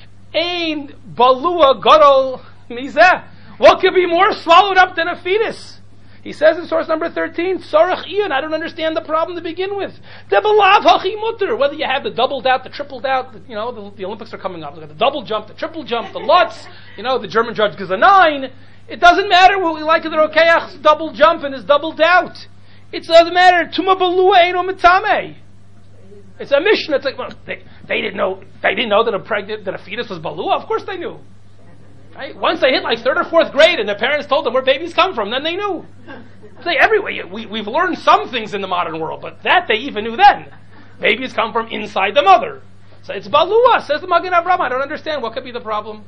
Ein balua gadol mizeh. What could be more swallowed up than a fetus? He says in source number 13, Sarach Ian, I don't understand the problem to begin with. Debelav hachi mutter. Whether you have the double doubt, the triple doubt, the Olympics are coming up. Look at the double jump, the triple jump, the Lutz, the German judge gives a 9. It doesn't matter what we like of the rokeach's double jump and his double doubt. It doesn't matter. Tuma balua eino mitame. It's a mission. It's like, they didn't know that a fetus was balua. Of course they knew. Right? Once they hit like 3rd or 4th grade and their parents told them where babies come from, then they knew. We've learned some things in the modern world, but that they even knew then. Babies come from inside the mother. So it's balua, says the Magen Avram. I don't understand. What could be the problem?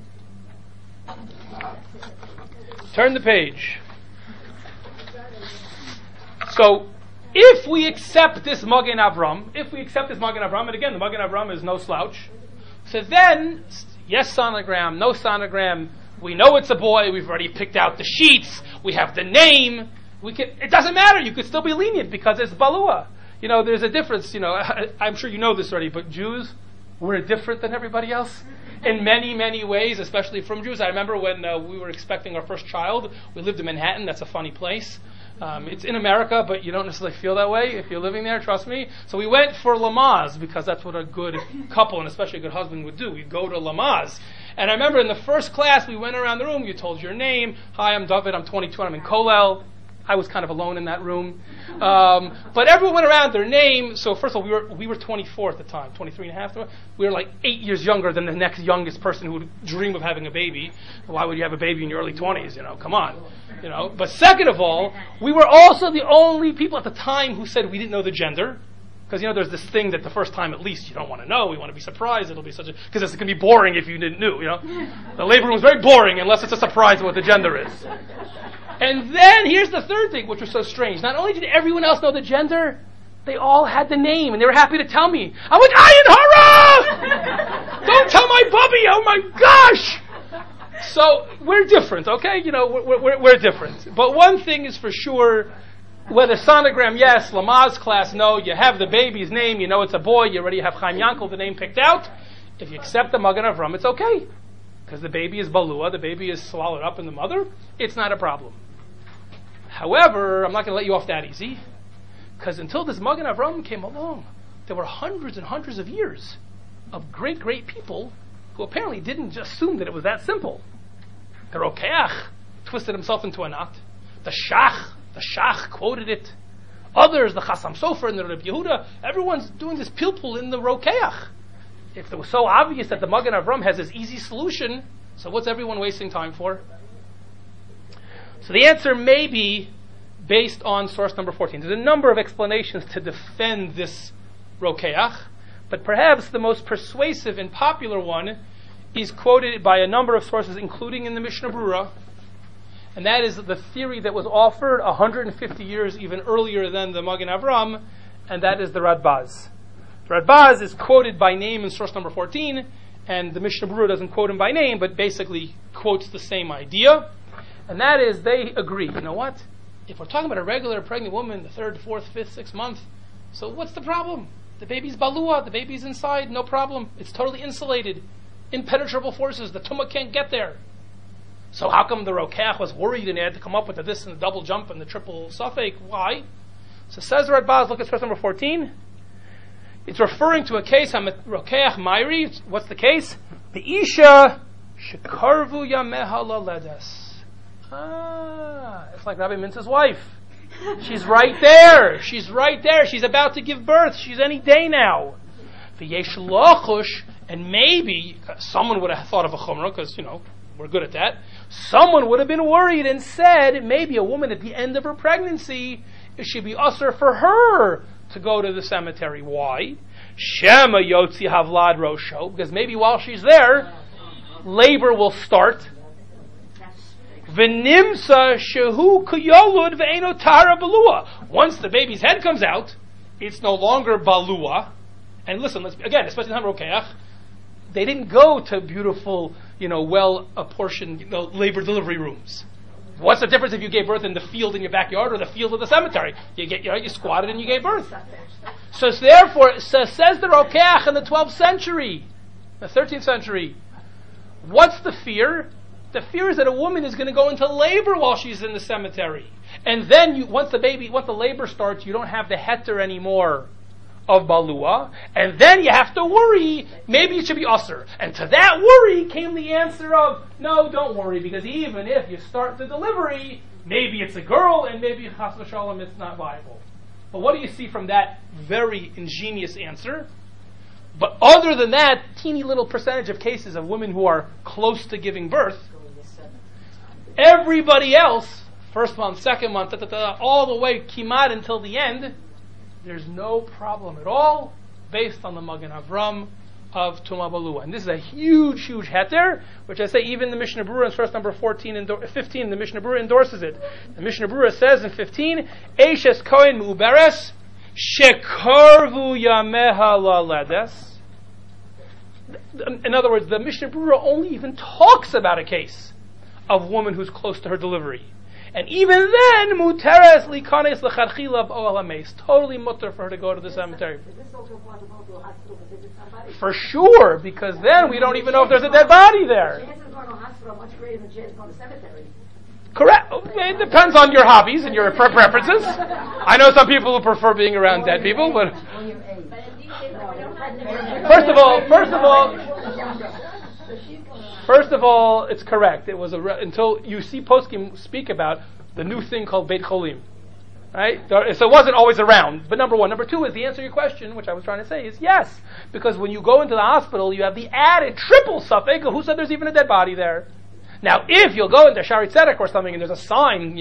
Turn the page. So, if we accept this Magen Avram, and again, the Magen Avram is no slouch, so then, yes sonogram, no sonogram, we know it's a boy, we've already picked out the sheets, we have the name, it doesn't matter, you could still be lenient because it's Balua. There's a difference, I'm sure you know this already, but Jews, we're different than everybody else in many, many ways, especially from Jews. I remember when we were expecting our first child, we lived in Manhattan, that's a funny place. It's in America, but you don't necessarily feel that way if you're living there, trust me. So we went for Lamaze, because that's what a good couple, and especially a good husband, would do. We'd go to Lamaze. And I remember in the first class, we went around the room, you told your name. Hi, I'm David, I'm 22, I'm in Kollel. I was kind of alone in that room. But everyone went around their name. So first of all, we were 24 at the time, 23 and a half. We were like 8 years younger than the next youngest person who would dream of having a baby. Why would you have a baby in your early 20s? Come on. But second of all, we were also the only people at the time who said we didn't know the gender. Because, there's this thing that the first time at least you don't want to know. We want to be surprised. It'll be because it's going to be boring if you didn't know, The labor room is very boring unless it's a surprise what the gender is. And then here's the third thing, which was so strange. Not only did everyone else know the gender, they all had the name, and they were happy to tell me. I went, Ayin Hara! Don't tell my bubby! Oh my gosh! So we're different, okay? We're different. But one thing is for sure, whether sonogram, yes, Lamaze class, no, you have the baby's name, you know it's a boy, you already have Chaim Yankel, the name picked out. If you accept the Magen Avram, it's okay. Because the baby is Balua, the baby is swallowed up in the mother, it's not a problem. However, I'm not going to let you off that easy, because until this Magen Avram came along, there were hundreds and hundreds of years of great, great people who apparently didn't just assume that it was that simple. The Rokeach twisted himself into a knot. The Shach quoted it. Others, the Chassam Sofer and the Reb Yehuda, everyone's doing this pilpul in the Rokeach. If it was so obvious that the Magen Avram has this easy solution, so what's everyone wasting time for? So the answer may be based on source number 14. There's a number of explanations to defend this Rokeach, but perhaps the most persuasive and popular one is quoted by a number of sources, including in the Mishnah Brura, and that is the theory that was offered 150 years even earlier than the Magen Avram, and that is the Radbaz. The Radbaz is quoted by name in source number 14, and the Mishnah Brura doesn't quote him by name, but basically quotes the same idea. And that is, they agree. You know what? If we're talking about a regular pregnant woman, the 3rd, 4th, 5th, 6th month, so what's the problem? The baby's balua, the baby's inside, no problem. It's totally insulated. Impenetrable forces, the tumah can't get there. So how come the Rokeach was worried and they had to come up with the this and the double jump and the triple suffix? Why? So says Radbaz, look at verse number 14. It's referring to a case, Rokeach Mairi. What's the case? The Isha shekarvu yameha laledes. It's like Rabbi Mintz's wife. She's right there. She's about to give birth. She's any day now. V'yesh lachush, and maybe someone would have thought of a chumrah, because, we're good at that. Someone would have been worried and said, maybe a woman at the end of her pregnancy, it should be usher for her to go to the cemetery. Why? Shema yotzi havlad rosho, because maybe while she's there, labor will start. V'nimsa shehu kuyolud ve'eno tara balua. Once the baby's head comes out, it's no longer balua. And listen, again, especially in Rokeach, they didn't go to beautiful, well-apportioned, labor delivery rooms. What's the difference if you gave birth in the field in your backyard or the field of the cemetery? You squatted and you gave birth. So therefore, says the Rokeach in the 12th century, the 13th century, what's the fear? The fear is that a woman is going to go into labor while she's in the cemetery. And then once the labor starts, you don't have the heter anymore of balua, and then you have to worry, maybe it should be usher. And to that worry came the answer of, no, don't worry, because even if you start the delivery, maybe it's a girl, and maybe chas v'shalom it's not viable. But what do you see from that very ingenious answer? But other than that teeny little percentage of cases of women who are close to giving birth, everybody else, first month, second month, all the way kimat until the end, there's no problem at all, based on the Magen Avram, of Tumah Balua. And this is a huge, huge heter, which I say even the Mishnah Berurah in source number 15, the Mishnah Berurah endorses it. The Mishnah Berurah says in 15, Eishes Kohen Mu'uberes, Shekarvu Yameha Laledes. In other words, the Mishnah Berurah only even talks about a case of a woman who's close to her delivery. And even then, muteres likanes lechadchila b'ohel hameis. Totally mutter for her to go to the cemetery. Is this also possible to a hospital to visit somebody? For sure, because then we don't even know if there's a dead body there. Chances of going to a hospital are much greater than chances of going to a cemetery. Correct. It depends on your hobbies and your preferences. I know some people who prefer being around dead people, but First of all, it's correct. It was until you see poskim speak about the new thing called Beit Cholim, right? So it wasn't always around. But number one, number two is the answer to your question, which I was trying to say, is yes, because when you go into the hospital, you have the added triple suffix. Who said there's even a dead body there? Now, if you'll go into Shari Tzedek or something and there's a sign,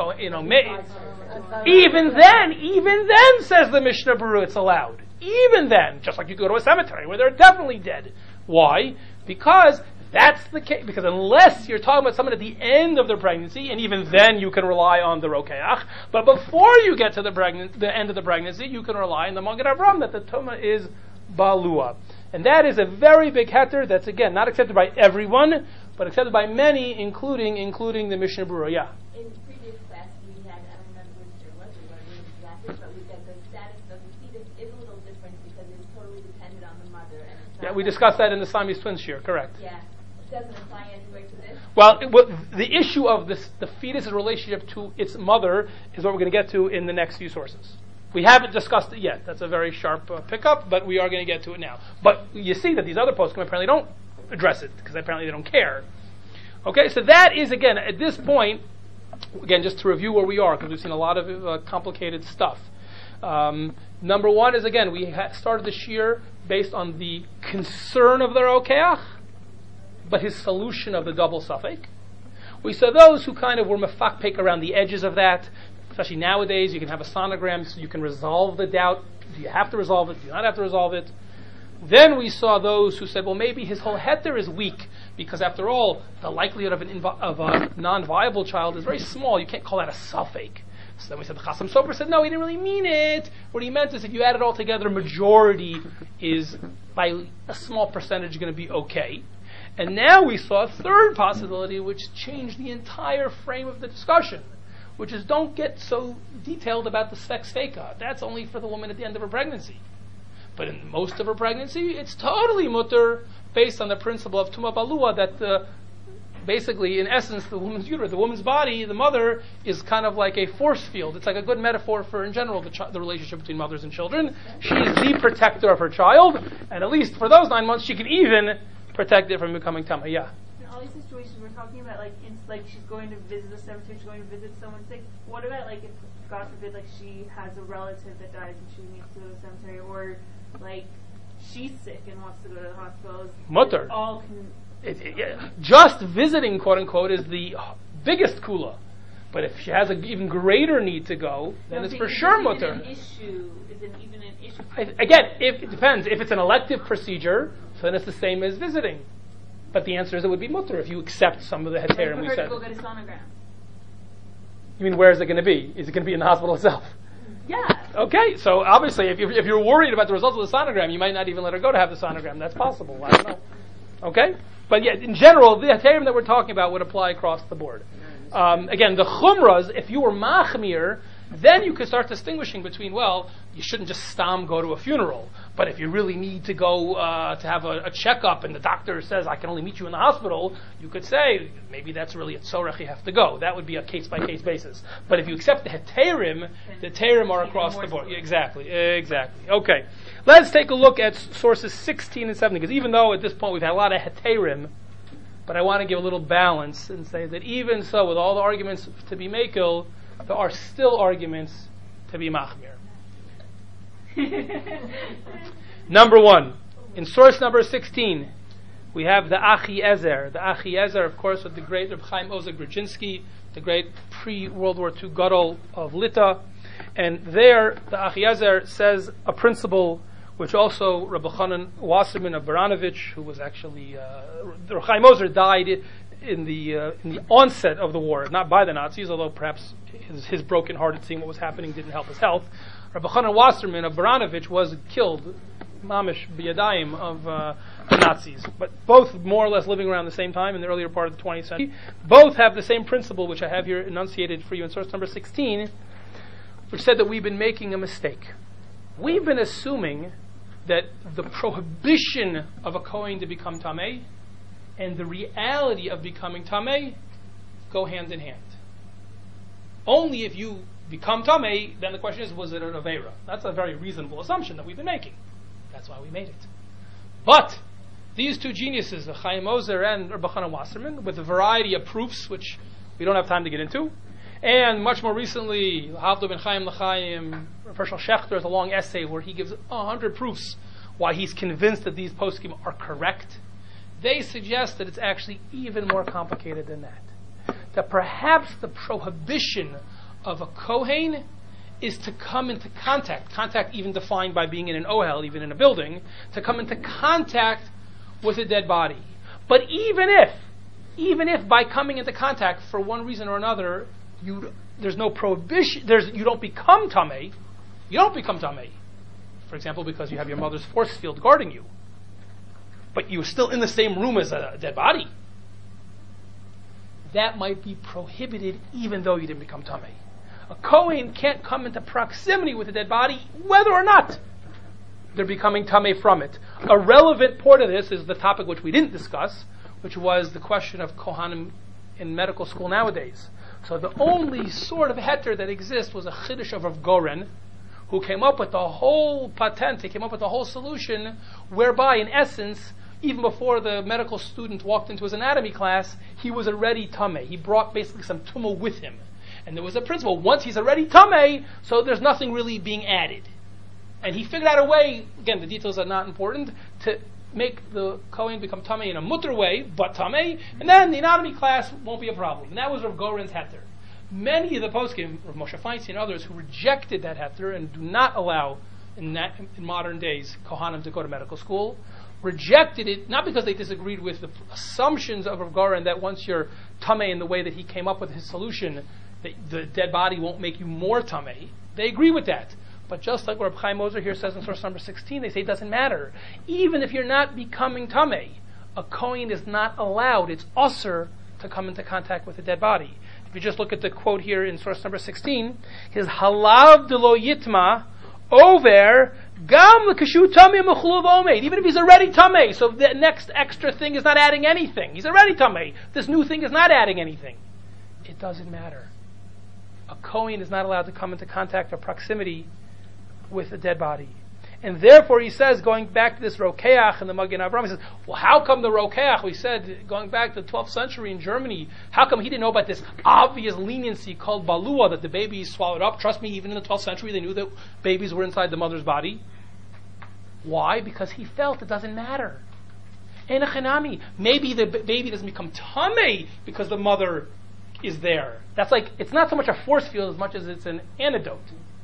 even then, says the Mishnah Berurah, it's allowed. Even then, just like you go to a cemetery where they're definitely dead. Why? Because that's the case. Because unless you're talking about someone at the end of their pregnancy, and even then you can rely on the rokeach, but before you get to the end of the pregnancy, you can rely on the Magen Avraham that the tumah is balua. And that is a very big heter that's, again, not accepted by everyone, but accepted by many, including the Mishnah Berurah. Yeah? In previous class, we had, I don't remember which year it was, we weren't exactly, but we said the status of the fetus is a little different because it's totally dependent on the mother. And We discussed that in the Siamese twins year, correct? Yeah. It doesn't apply anywhere to this. Well, the issue of the fetus's relationship to its mother is what we're going to get to in the next few sources. We haven't discussed it yet. That's a very sharp pickup, but we are going to get to it now. But you see that these other poskim apparently don't address it, because apparently they don't care. Okay, so that is, again, at this point, again, just to review where we are, because we've seen a lot of complicated stuff. Number one is, again, we started this year based on the concern of the rokeach, but his solution of the double suffix. We saw those who kind of were mefakpek around the edges of that, especially nowadays. You can have a sonogram, so you can resolve the doubt. Do you have to resolve it? Do you not have to resolve it? Then we saw those who said, well, maybe his whole heter is weak, because after all, the likelihood of a non-viable child is very small. You can't call that a suffix. So then we said, the Chasam Sofer said, no, he didn't really mean it. What he meant is if you add it all together, majority is, by a small percentage, going to be okay. And now we saw a third possibility, which changed the entire frame of the discussion, which is don't get so detailed about the sex feka. That's only for the woman at the end of her pregnancy. But in most of her pregnancy, it's totally mutter, based on the principle of Tumah Balua, that basically, in essence, the woman's uterus, the woman's body, the mother, is kind of like a force field. It's like a good metaphor for, in general, the relationship between mothers and children. She is the protector of her child, and at least for those 9 months, she can even protect it from becoming Tama. Yeah? In all these situations we're talking about, like she's going to visit the cemetery, she's going to visit someone sick. What about, like, if, God forbid, like, she has a relative that dies and she needs to go to the cemetery, or like she's sick and wants to go to the hospital? Mutter. All can. Just visiting, quote unquote, is the biggest kula. But if she has an even greater need to go, then it's for sure mutter. Is it even an issue? Again, it depends. If it's an elective procedure, then it's the same as visiting. But the answer is it would be mutter if you accept some of the heterim we said. To go get a sonogram. You mean where is it going to be? Is it going to be in the hospital itself? Yeah. Okay, so obviously if you're worried about the results of the sonogram, you might not even let her go to have the sonogram. That's possible. I don't know. Okay? But yeah, in general, the heterim that we're talking about would apply across the board. Again, the chumras, if you were machmir, then you could start distinguishing between, well, you shouldn't just stam go to a funeral, but if you really need to go to have a checkup and the doctor says, I can only meet you in the hospital, you could say, maybe that's really a tzorech, you have to go. That would be a case-by-case basis. But if you accept the heterim are across the board. Exactly. Okay. Let's take a look at sources 16 and 17, because even though at this point we've had a lot of heterim, but I want to give a little balance and say that even so, with all the arguments to be makel, there are still arguments to be machmir. Number one, in source number 16, we have the Achiezer. The Achiezer, of course, with the great Reb Chaim Ozer Grudzinski, the great pre-World War II Gadol of Lita. And there, the Achiezer says a principle which also Rabbi Chanan Wasserman of Baranovich, who was actually Reb Chaim Ozer, died in the onset of the war, not by the Nazis, although perhaps his broken heart at seeing what was happening didn't help his health. Rabbi Chanan Wasserman of Baranovich was killed, mamish b'yadayim, of the Nazis, but both more or less living around the same time in the earlier part of the 20th century. Both have the same principle, which I have here enunciated for you in source number 16, which said that we've been making a mistake. We've been assuming that the prohibition of a Kohen to become Tameh and the reality of becoming Tameh go hand in hand. Only if you become Tameh, then the question is, was it an Aveira? That's a very reasonable assumption that we've been making. That's why we made it. But these two geniuses, the Chaim Ozer and Rabbi Chanan Wasserman, with a variety of proofs, which we don't have time to get into, and much more recently, Havdo ben Chaim L'Chaim, Hershel Schechter has a long essay where he gives 100 proofs why he's convinced that these poskim are correct. They suggest that it's actually even more complicated than that. That perhaps the prohibition of a Kohen is to come into contact even defined by being in an ohel, even in a building, to come into contact with a dead body. But even if by coming into contact for one reason or another, there's no prohibition, you don't become Tameh. You don't become Tameh. For example, because you have your mother's force field guarding you. But you're still in the same room as a dead body. That might be prohibited even though you didn't become Tameh. A Kohen can't come into proximity with a dead body whether or not they're becoming Tameh from it. A relevant part of this is the topic which we didn't discuss, which was the question of Kohanim in medical school nowadays. So the only sort of heter that exists was a chiddush of Rav Goren, who came up with the whole patent, he came up with the whole solution, whereby, in essence, even before the medical student walked into his anatomy class, he was already Tameh. He brought basically some tumah with him. And there was a principle, once he's already Tameh, so there's nothing really being added. And he figured out a way, again, the details are not important, to make the Kohen become Tameh in a mutter way, but Tameh, and then the anatomy class won't be a problem. And that was Rav Goren's heter. Many of the poskim, Rav Moshe Feinstein and others, who rejected that heter and do not allow, in modern days, Kohanim to go to medical school, rejected it, not because they disagreed with the assumptions of Rav Goren that once you're Tameh in the way that he came up with his solution, that the dead body won't make you more Tameh. They agree with that. But just like what Reb Chaim Ozer here says in source number 16, they say it doesn't matter. Even if you're not becoming Tameh, a Kohen is not allowed, it's usher to come into contact with a dead body. If you just look at the quote here in source number 16, he says, Halav de lo yitma over gam l'kashu tameh mechuluv omeid. Even if he's already Tameh, so the next extra thing is not adding anything. He's already Tameh. This new thing is not adding anything. It doesn't matter. A Kohen is not allowed to come into contact or proximity with a dead body. And therefore, he says, going back to this Rokeach and the Magen Avraham, he says, well, how come the Rokeach, we said, going back to the 12th century in Germany, how come he didn't know about this obvious leniency called Balua, that the baby is swallowed up? Trust me, even in the 12th century, they knew that babies were inside the mother's body. Why? Because he felt it doesn't matter. Enochanami, maybe the baby doesn't become Tameh because the mother is there. That's like, it's not so much a force field as much as it's an antidote.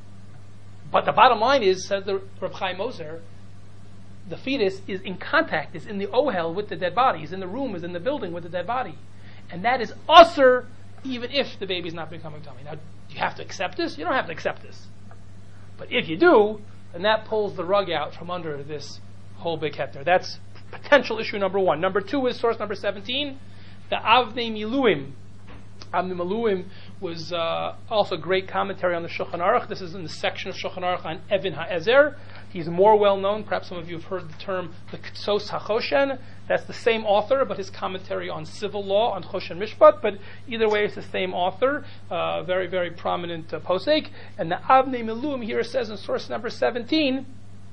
But the bottom line is, says the Reb Chaim Ozer, the fetus is in contact, is in the ohel with the dead body, is in the room, is in the building with the dead body. And that is usher, even if the baby is not becoming Tameh. Now, do you have to accept this? You don't have to accept this. But if you do, then that pulls the rug out from under this whole big heter. That's potential issue number one. Number two is source number 17, the Avnei Miluim. Avnei Miluim was also great commentary on the Shulchan Aruch. This is in the section of Shulchan Aruch on Even HaEzer. He's more well known. Perhaps some of you have heard the term the Ktsos HaChoshen. That's the same author, but his commentary on civil law, on Choshen Mishpat. But either way, it's the same author. Very, very prominent posek. And the Avnei Miluim here says in source number 17,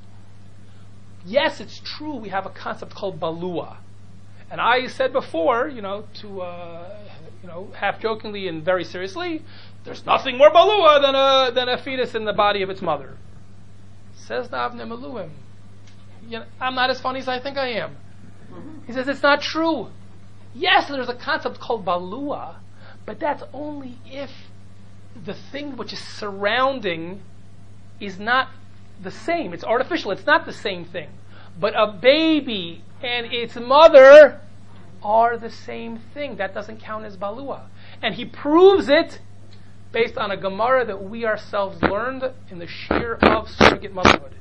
yes, it's true we have a concept called Balua. And I said before, half jokingly and very seriously, there's nothing more balua than a fetus in the body of its mother. Says the Avnei Miluim, I'm not as funny as I think I am. He says it's not true. Yes, there's a concept called balua, but that's only if the thing which is surrounding is not the same. It's artificial. It's not the same thing. But a baby and its mother are the same thing. That doesn't count as balua. And he proves it based on a Gemara that we ourselves learned in the shir of surrogate motherhood.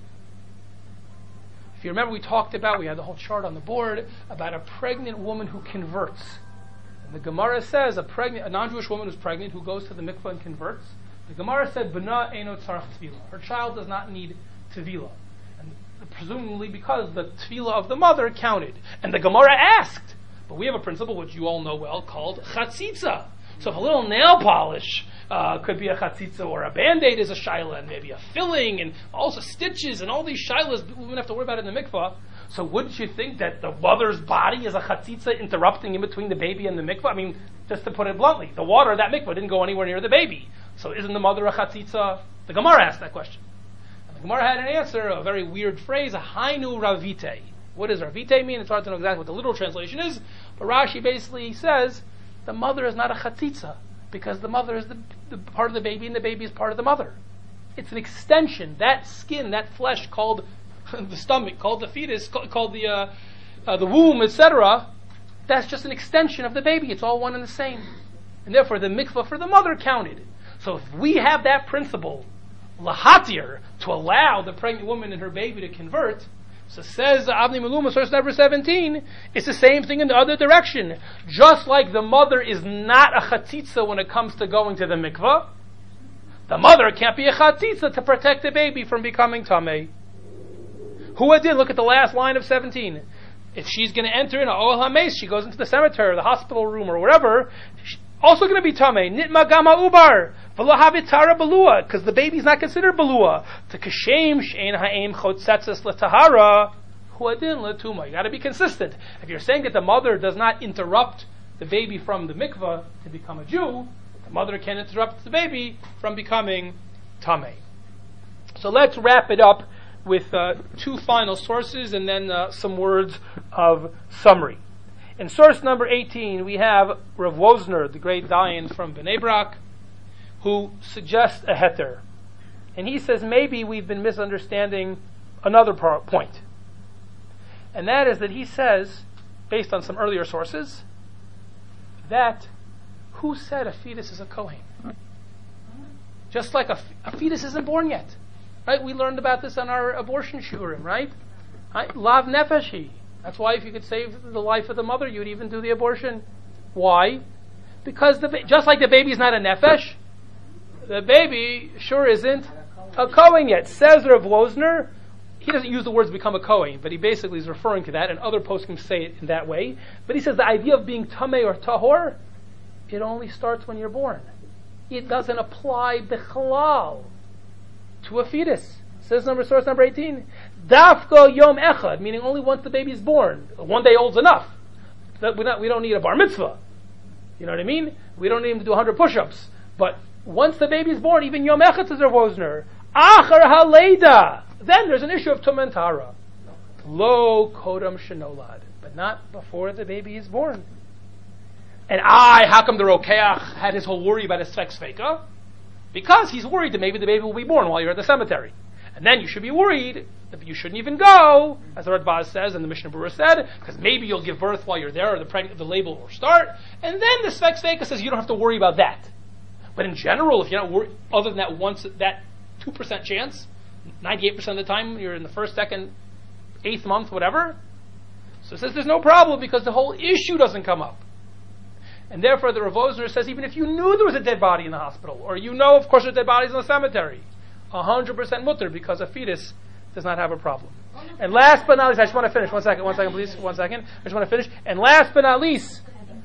If you remember, we had the whole chart on the board about a pregnant woman who converts. And the Gemara says a non-Jewish woman who's pregnant who goes to the mikvah and converts. The Gemara said, "B'na eino tzarach tefillah." Her child does not need tefillah, and presumably because the tefillah of the mother counted. And the Gemara asked, but we have a principle which you all know well called chatzitza. So if a little nail polish could be a chatzitza, or a band-aid is a shaila, and maybe a filling, and also stitches, and all these shailas, we wouldn't have to worry about it in the mikvah. So wouldn't you think that the mother's body is a chatzitza interrupting in between the baby and the mikvah? I mean, just to put it bluntly, the water of that mikvah didn't go anywhere near the baby. So isn't the mother a chatzitza? The Gemara asked that question. And the Gemara had an answer, a very weird phrase, hainu ravite. What does ravite mean? It's hard to know exactly what the literal translation is, but Rashi basically says the mother is not a chatzitza because the mother is the part of the baby and the baby is part of the mother. It's an extension. That skin, that flesh called the stomach, called the fetus, called the womb, etc., that's just an extension of the baby. It's all one and the same. And therefore the mikvah for the mother counted. So if we have that principle, lahatir, to allow the pregnant woman and her baby to convert, so says Avnei Maluma, source number 17, it's the same thing in the other direction. Just like the mother is not a chatzitza when it comes to going to the mikvah, the mother can't be a chatzitza to protect the baby from becoming tamei. Who did? Look at the last line of 17. If she's going to enter in a Ohel HaMeis, she goes into the cemetery or the hospital room or wherever, she's also going to be tamei. Nitma gama ubar. Because the baby's not considered balua. To kashem she'en ha'em chotzetzes letahara huadin letuma. You got to be consistent. If you're saying that the mother does not interrupt the baby from the mikvah to become a Jew, the mother can interrupt the baby from becoming tamei. So let's wrap it up with two final sources and then some words of summary. In source number 18, we have Rav Wosner, the great Dayan from Bnei Brak, who suggests a heter. And he says maybe we've been misunderstanding another point. And that is that he says, based on some earlier sources, that who said a fetus is a Kohen? Just like a fetus isn't born yet. Right? We learned about this on our abortion shurim, right? Lav nefeshi. That's why if you could save the life of the mother, you'd even do the abortion. Why? Because just like the baby's not a nefesh, the baby sure isn't a Kohen yet. Says Rav Wosner, he doesn't use the words become a Kohen, but he basically is referring to that, and other poskim say it in that way. But he says the idea of being tamei or tahor, it only starts when you're born. It doesn't apply bichlal to a fetus. Says source number 18. Dafko yom echad, meaning only once the baby is born. 1 day old's enough. We don't need a bar mitzvah. You know what I mean? We don't need him to do 100 push-ups. But once the baby is born, even yom echad, says Rav Wosner, achar haleida, then there's an issue of tumah and tahara. Lo kodam shenolad, but not before the baby is born. And how come the Rokeach had his whole worry about his sfek sfeika? Because he's worried that maybe the baby will be born while you're at the cemetery. And then you should be worried that you shouldn't even go, as the Radbaz says and the Mishnah Berurah said, because maybe you'll give birth while you're there, or the labor will start. And then the sfek sfeika says you don't have to worry about that. But in general, if you're not worried, other than that 2% chance, 98% of the time you're in the first, second, 8th month, whatever. So it says there's no problem because the whole issue doesn't come up. And therefore the Rav Wosner says even if you knew there was a dead body in the hospital, or you know of course there are dead bodies in the cemetery, 100% mutter because a fetus does not have a problem. And last but not least, I just want to finish. One second please. I just want to finish. And last but not least,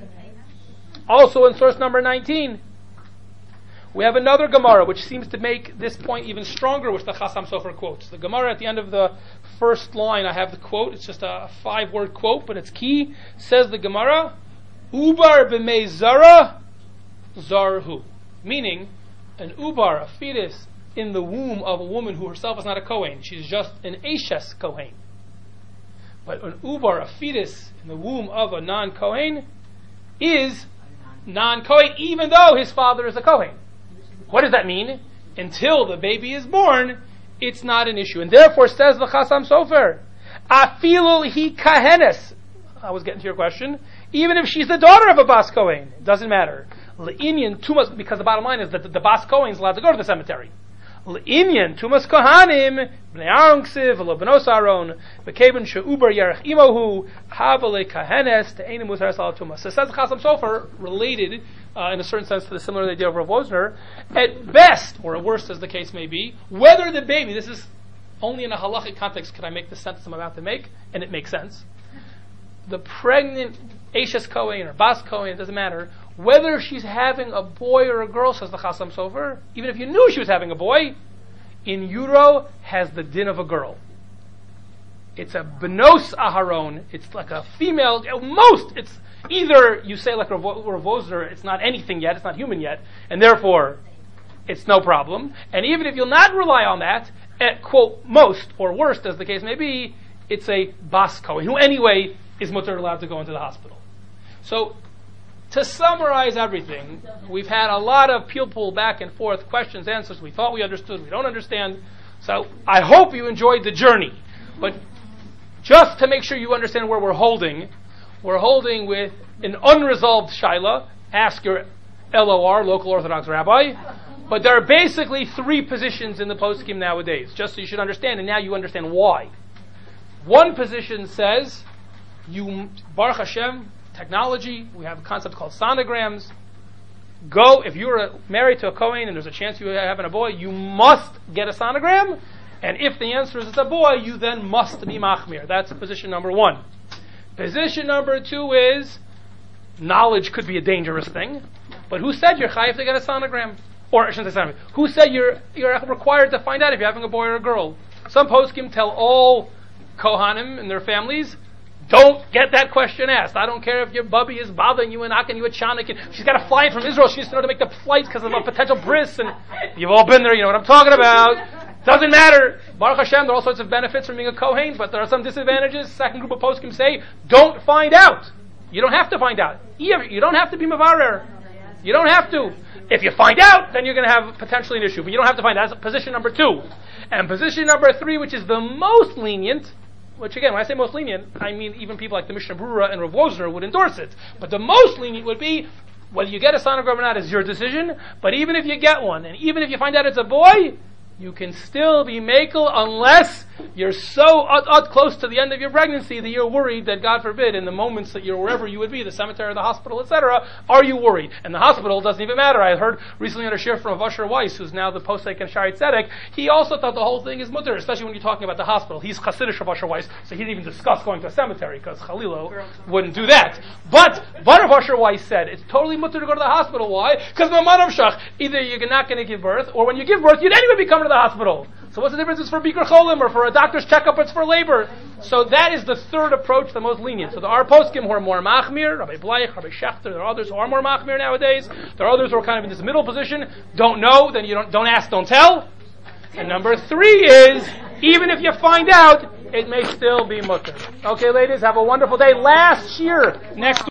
also in source number 19, we have another Gemara which seems to make this point even stronger, which the Chasam Sofer quotes. The Gemara at the end of the first line, I have the quote. It's just a 5-word quote, but it's key. Says the Gemara, Ubar b'mei zara zarhu. Meaning, an ubar, a fetus, in the womb of a woman who herself is not a Kohen. She's just an Eshes Kohen. But an ubar, a fetus, in the womb of a non-Kohen, is non-Kohen, even though his father is a Kohen. What does that mean? Until the baby is born, it's not an issue. And therefore, says the Chasam Sofer, Afilul hi kahenes. I was getting to your question. Even if she's the daughter of a Bas Kohen, it doesn't matter. Le'inyan tumas, because the bottom line is that the Bas Kohen is allowed to go to the cemetery. Le'inyan tumas kohanim bnei Aaron ksiv v'lo benos Aaron v'keben she'uber yerech imohu havale kahenes te'enim mutar sal tumas. So says the Chasam Sofer, related in a certain sense to the similar idea of Rav Wosner, at best, or at worst as the case may be, whether the baby, this is only in a halachic context can I make the sentence I'm about to make, and it makes sense. The pregnant Eishes Kohen or Bas Kohen, it doesn't matter, whether she's having a boy or a girl, says the Chasam Sofer, even if you knew she was having a boy, in utero has the din of a girl. It's a benos Aharon, it's like a female, at most, it's either you say like Rav Wosner, it's not anything yet, it's not human yet, and therefore it's no problem. And even if you'll not rely on that, at quote most or worst as the case may be, it's a Bas Kohen, who anyway is mutter allowed to go into the hospital. So to summarize everything, we've had a lot of pull back and forth, questions, answers. We thought we understood, we don't understand. So I hope you enjoyed the journey. But just to make sure you understand where we're holding with an unresolved shaila. Ask your LOR, local Orthodox rabbi. But there are basically three positions in the poskim nowadays, just so you should understand, and now you understand why. One position says, Baruch Hashem, technology, we have a concept called sonograms. Go, if you're married to a Kohen and there's a chance you're having a boy, you must get a sonogram. And if the answer is it's a boy, you then must be machmir. That's position number one. Position number two is, knowledge could be a dangerous thing, but who said you're chayav to get a sonogram? Or I shouldn't say sonogram. Who said you're required to find out if you're having a boy or a girl? Some poskim tell all Kohanim and their families, don't get that question asked. I don't care if your bubby is bothering you and knocking you a chanik, and she's got to fly from Israel. She needs to know to make the flights because of a potential bris, and you've all been there, you know what I'm talking about. Doesn't matter. Baruch Hashem, there are all sorts of benefits from being a Kohen, but there are some disadvantages. Second group of poskim say, don't find out. You don't have to find out. You don't have to be Mavarer. You don't have to. If you find out, then you're going to have potentially an issue, but you don't have to find out. That's position number two. And position number three, which is the most lenient, which again, when I say most lenient, I mean even people like the Mishnah Brura and Rav Wosner would endorse it. But the most lenient would be, whether you get a sonogram or not is your decision, but even if you get one, and even if you find out it's a boy, you can still be makel unless you're so close to the end of your pregnancy that you're worried that, God forbid, in the moments that you're wherever you would be, the cemetery, the hospital, etc., are you worried? And the hospital doesn't even matter. I heard recently on a shir from Usher Weiss, who's now the posek and Shari Tzedek, he also thought the whole thing is mutter, especially when you're talking about the hospital. He's Chassidish of Usher Weiss, so he didn't even discuss going to a cemetery, because Chalilo wouldn't do that. But one of Usher Weiss said, it's totally mutter to go to the hospital. Why? Because Mamanav Shach, either you're not going to give birth, or when you give birth, you'd anyway be coming to the hospital. So what's the difference? It's for Bikur Cholim or for a doctor's checkup, or it's for labor. So that is the third approach, the most lenient. So there are poskim who are more machmir, Rabbi Bleich, Rabbi Schechter, there are others who are more machmir nowadays. There are others who are kind of in this middle position. Don't know, then you don't ask, don't tell. And number three is, even if you find out, it may still be mutter. Okay, ladies, have a wonderful day. Last year, next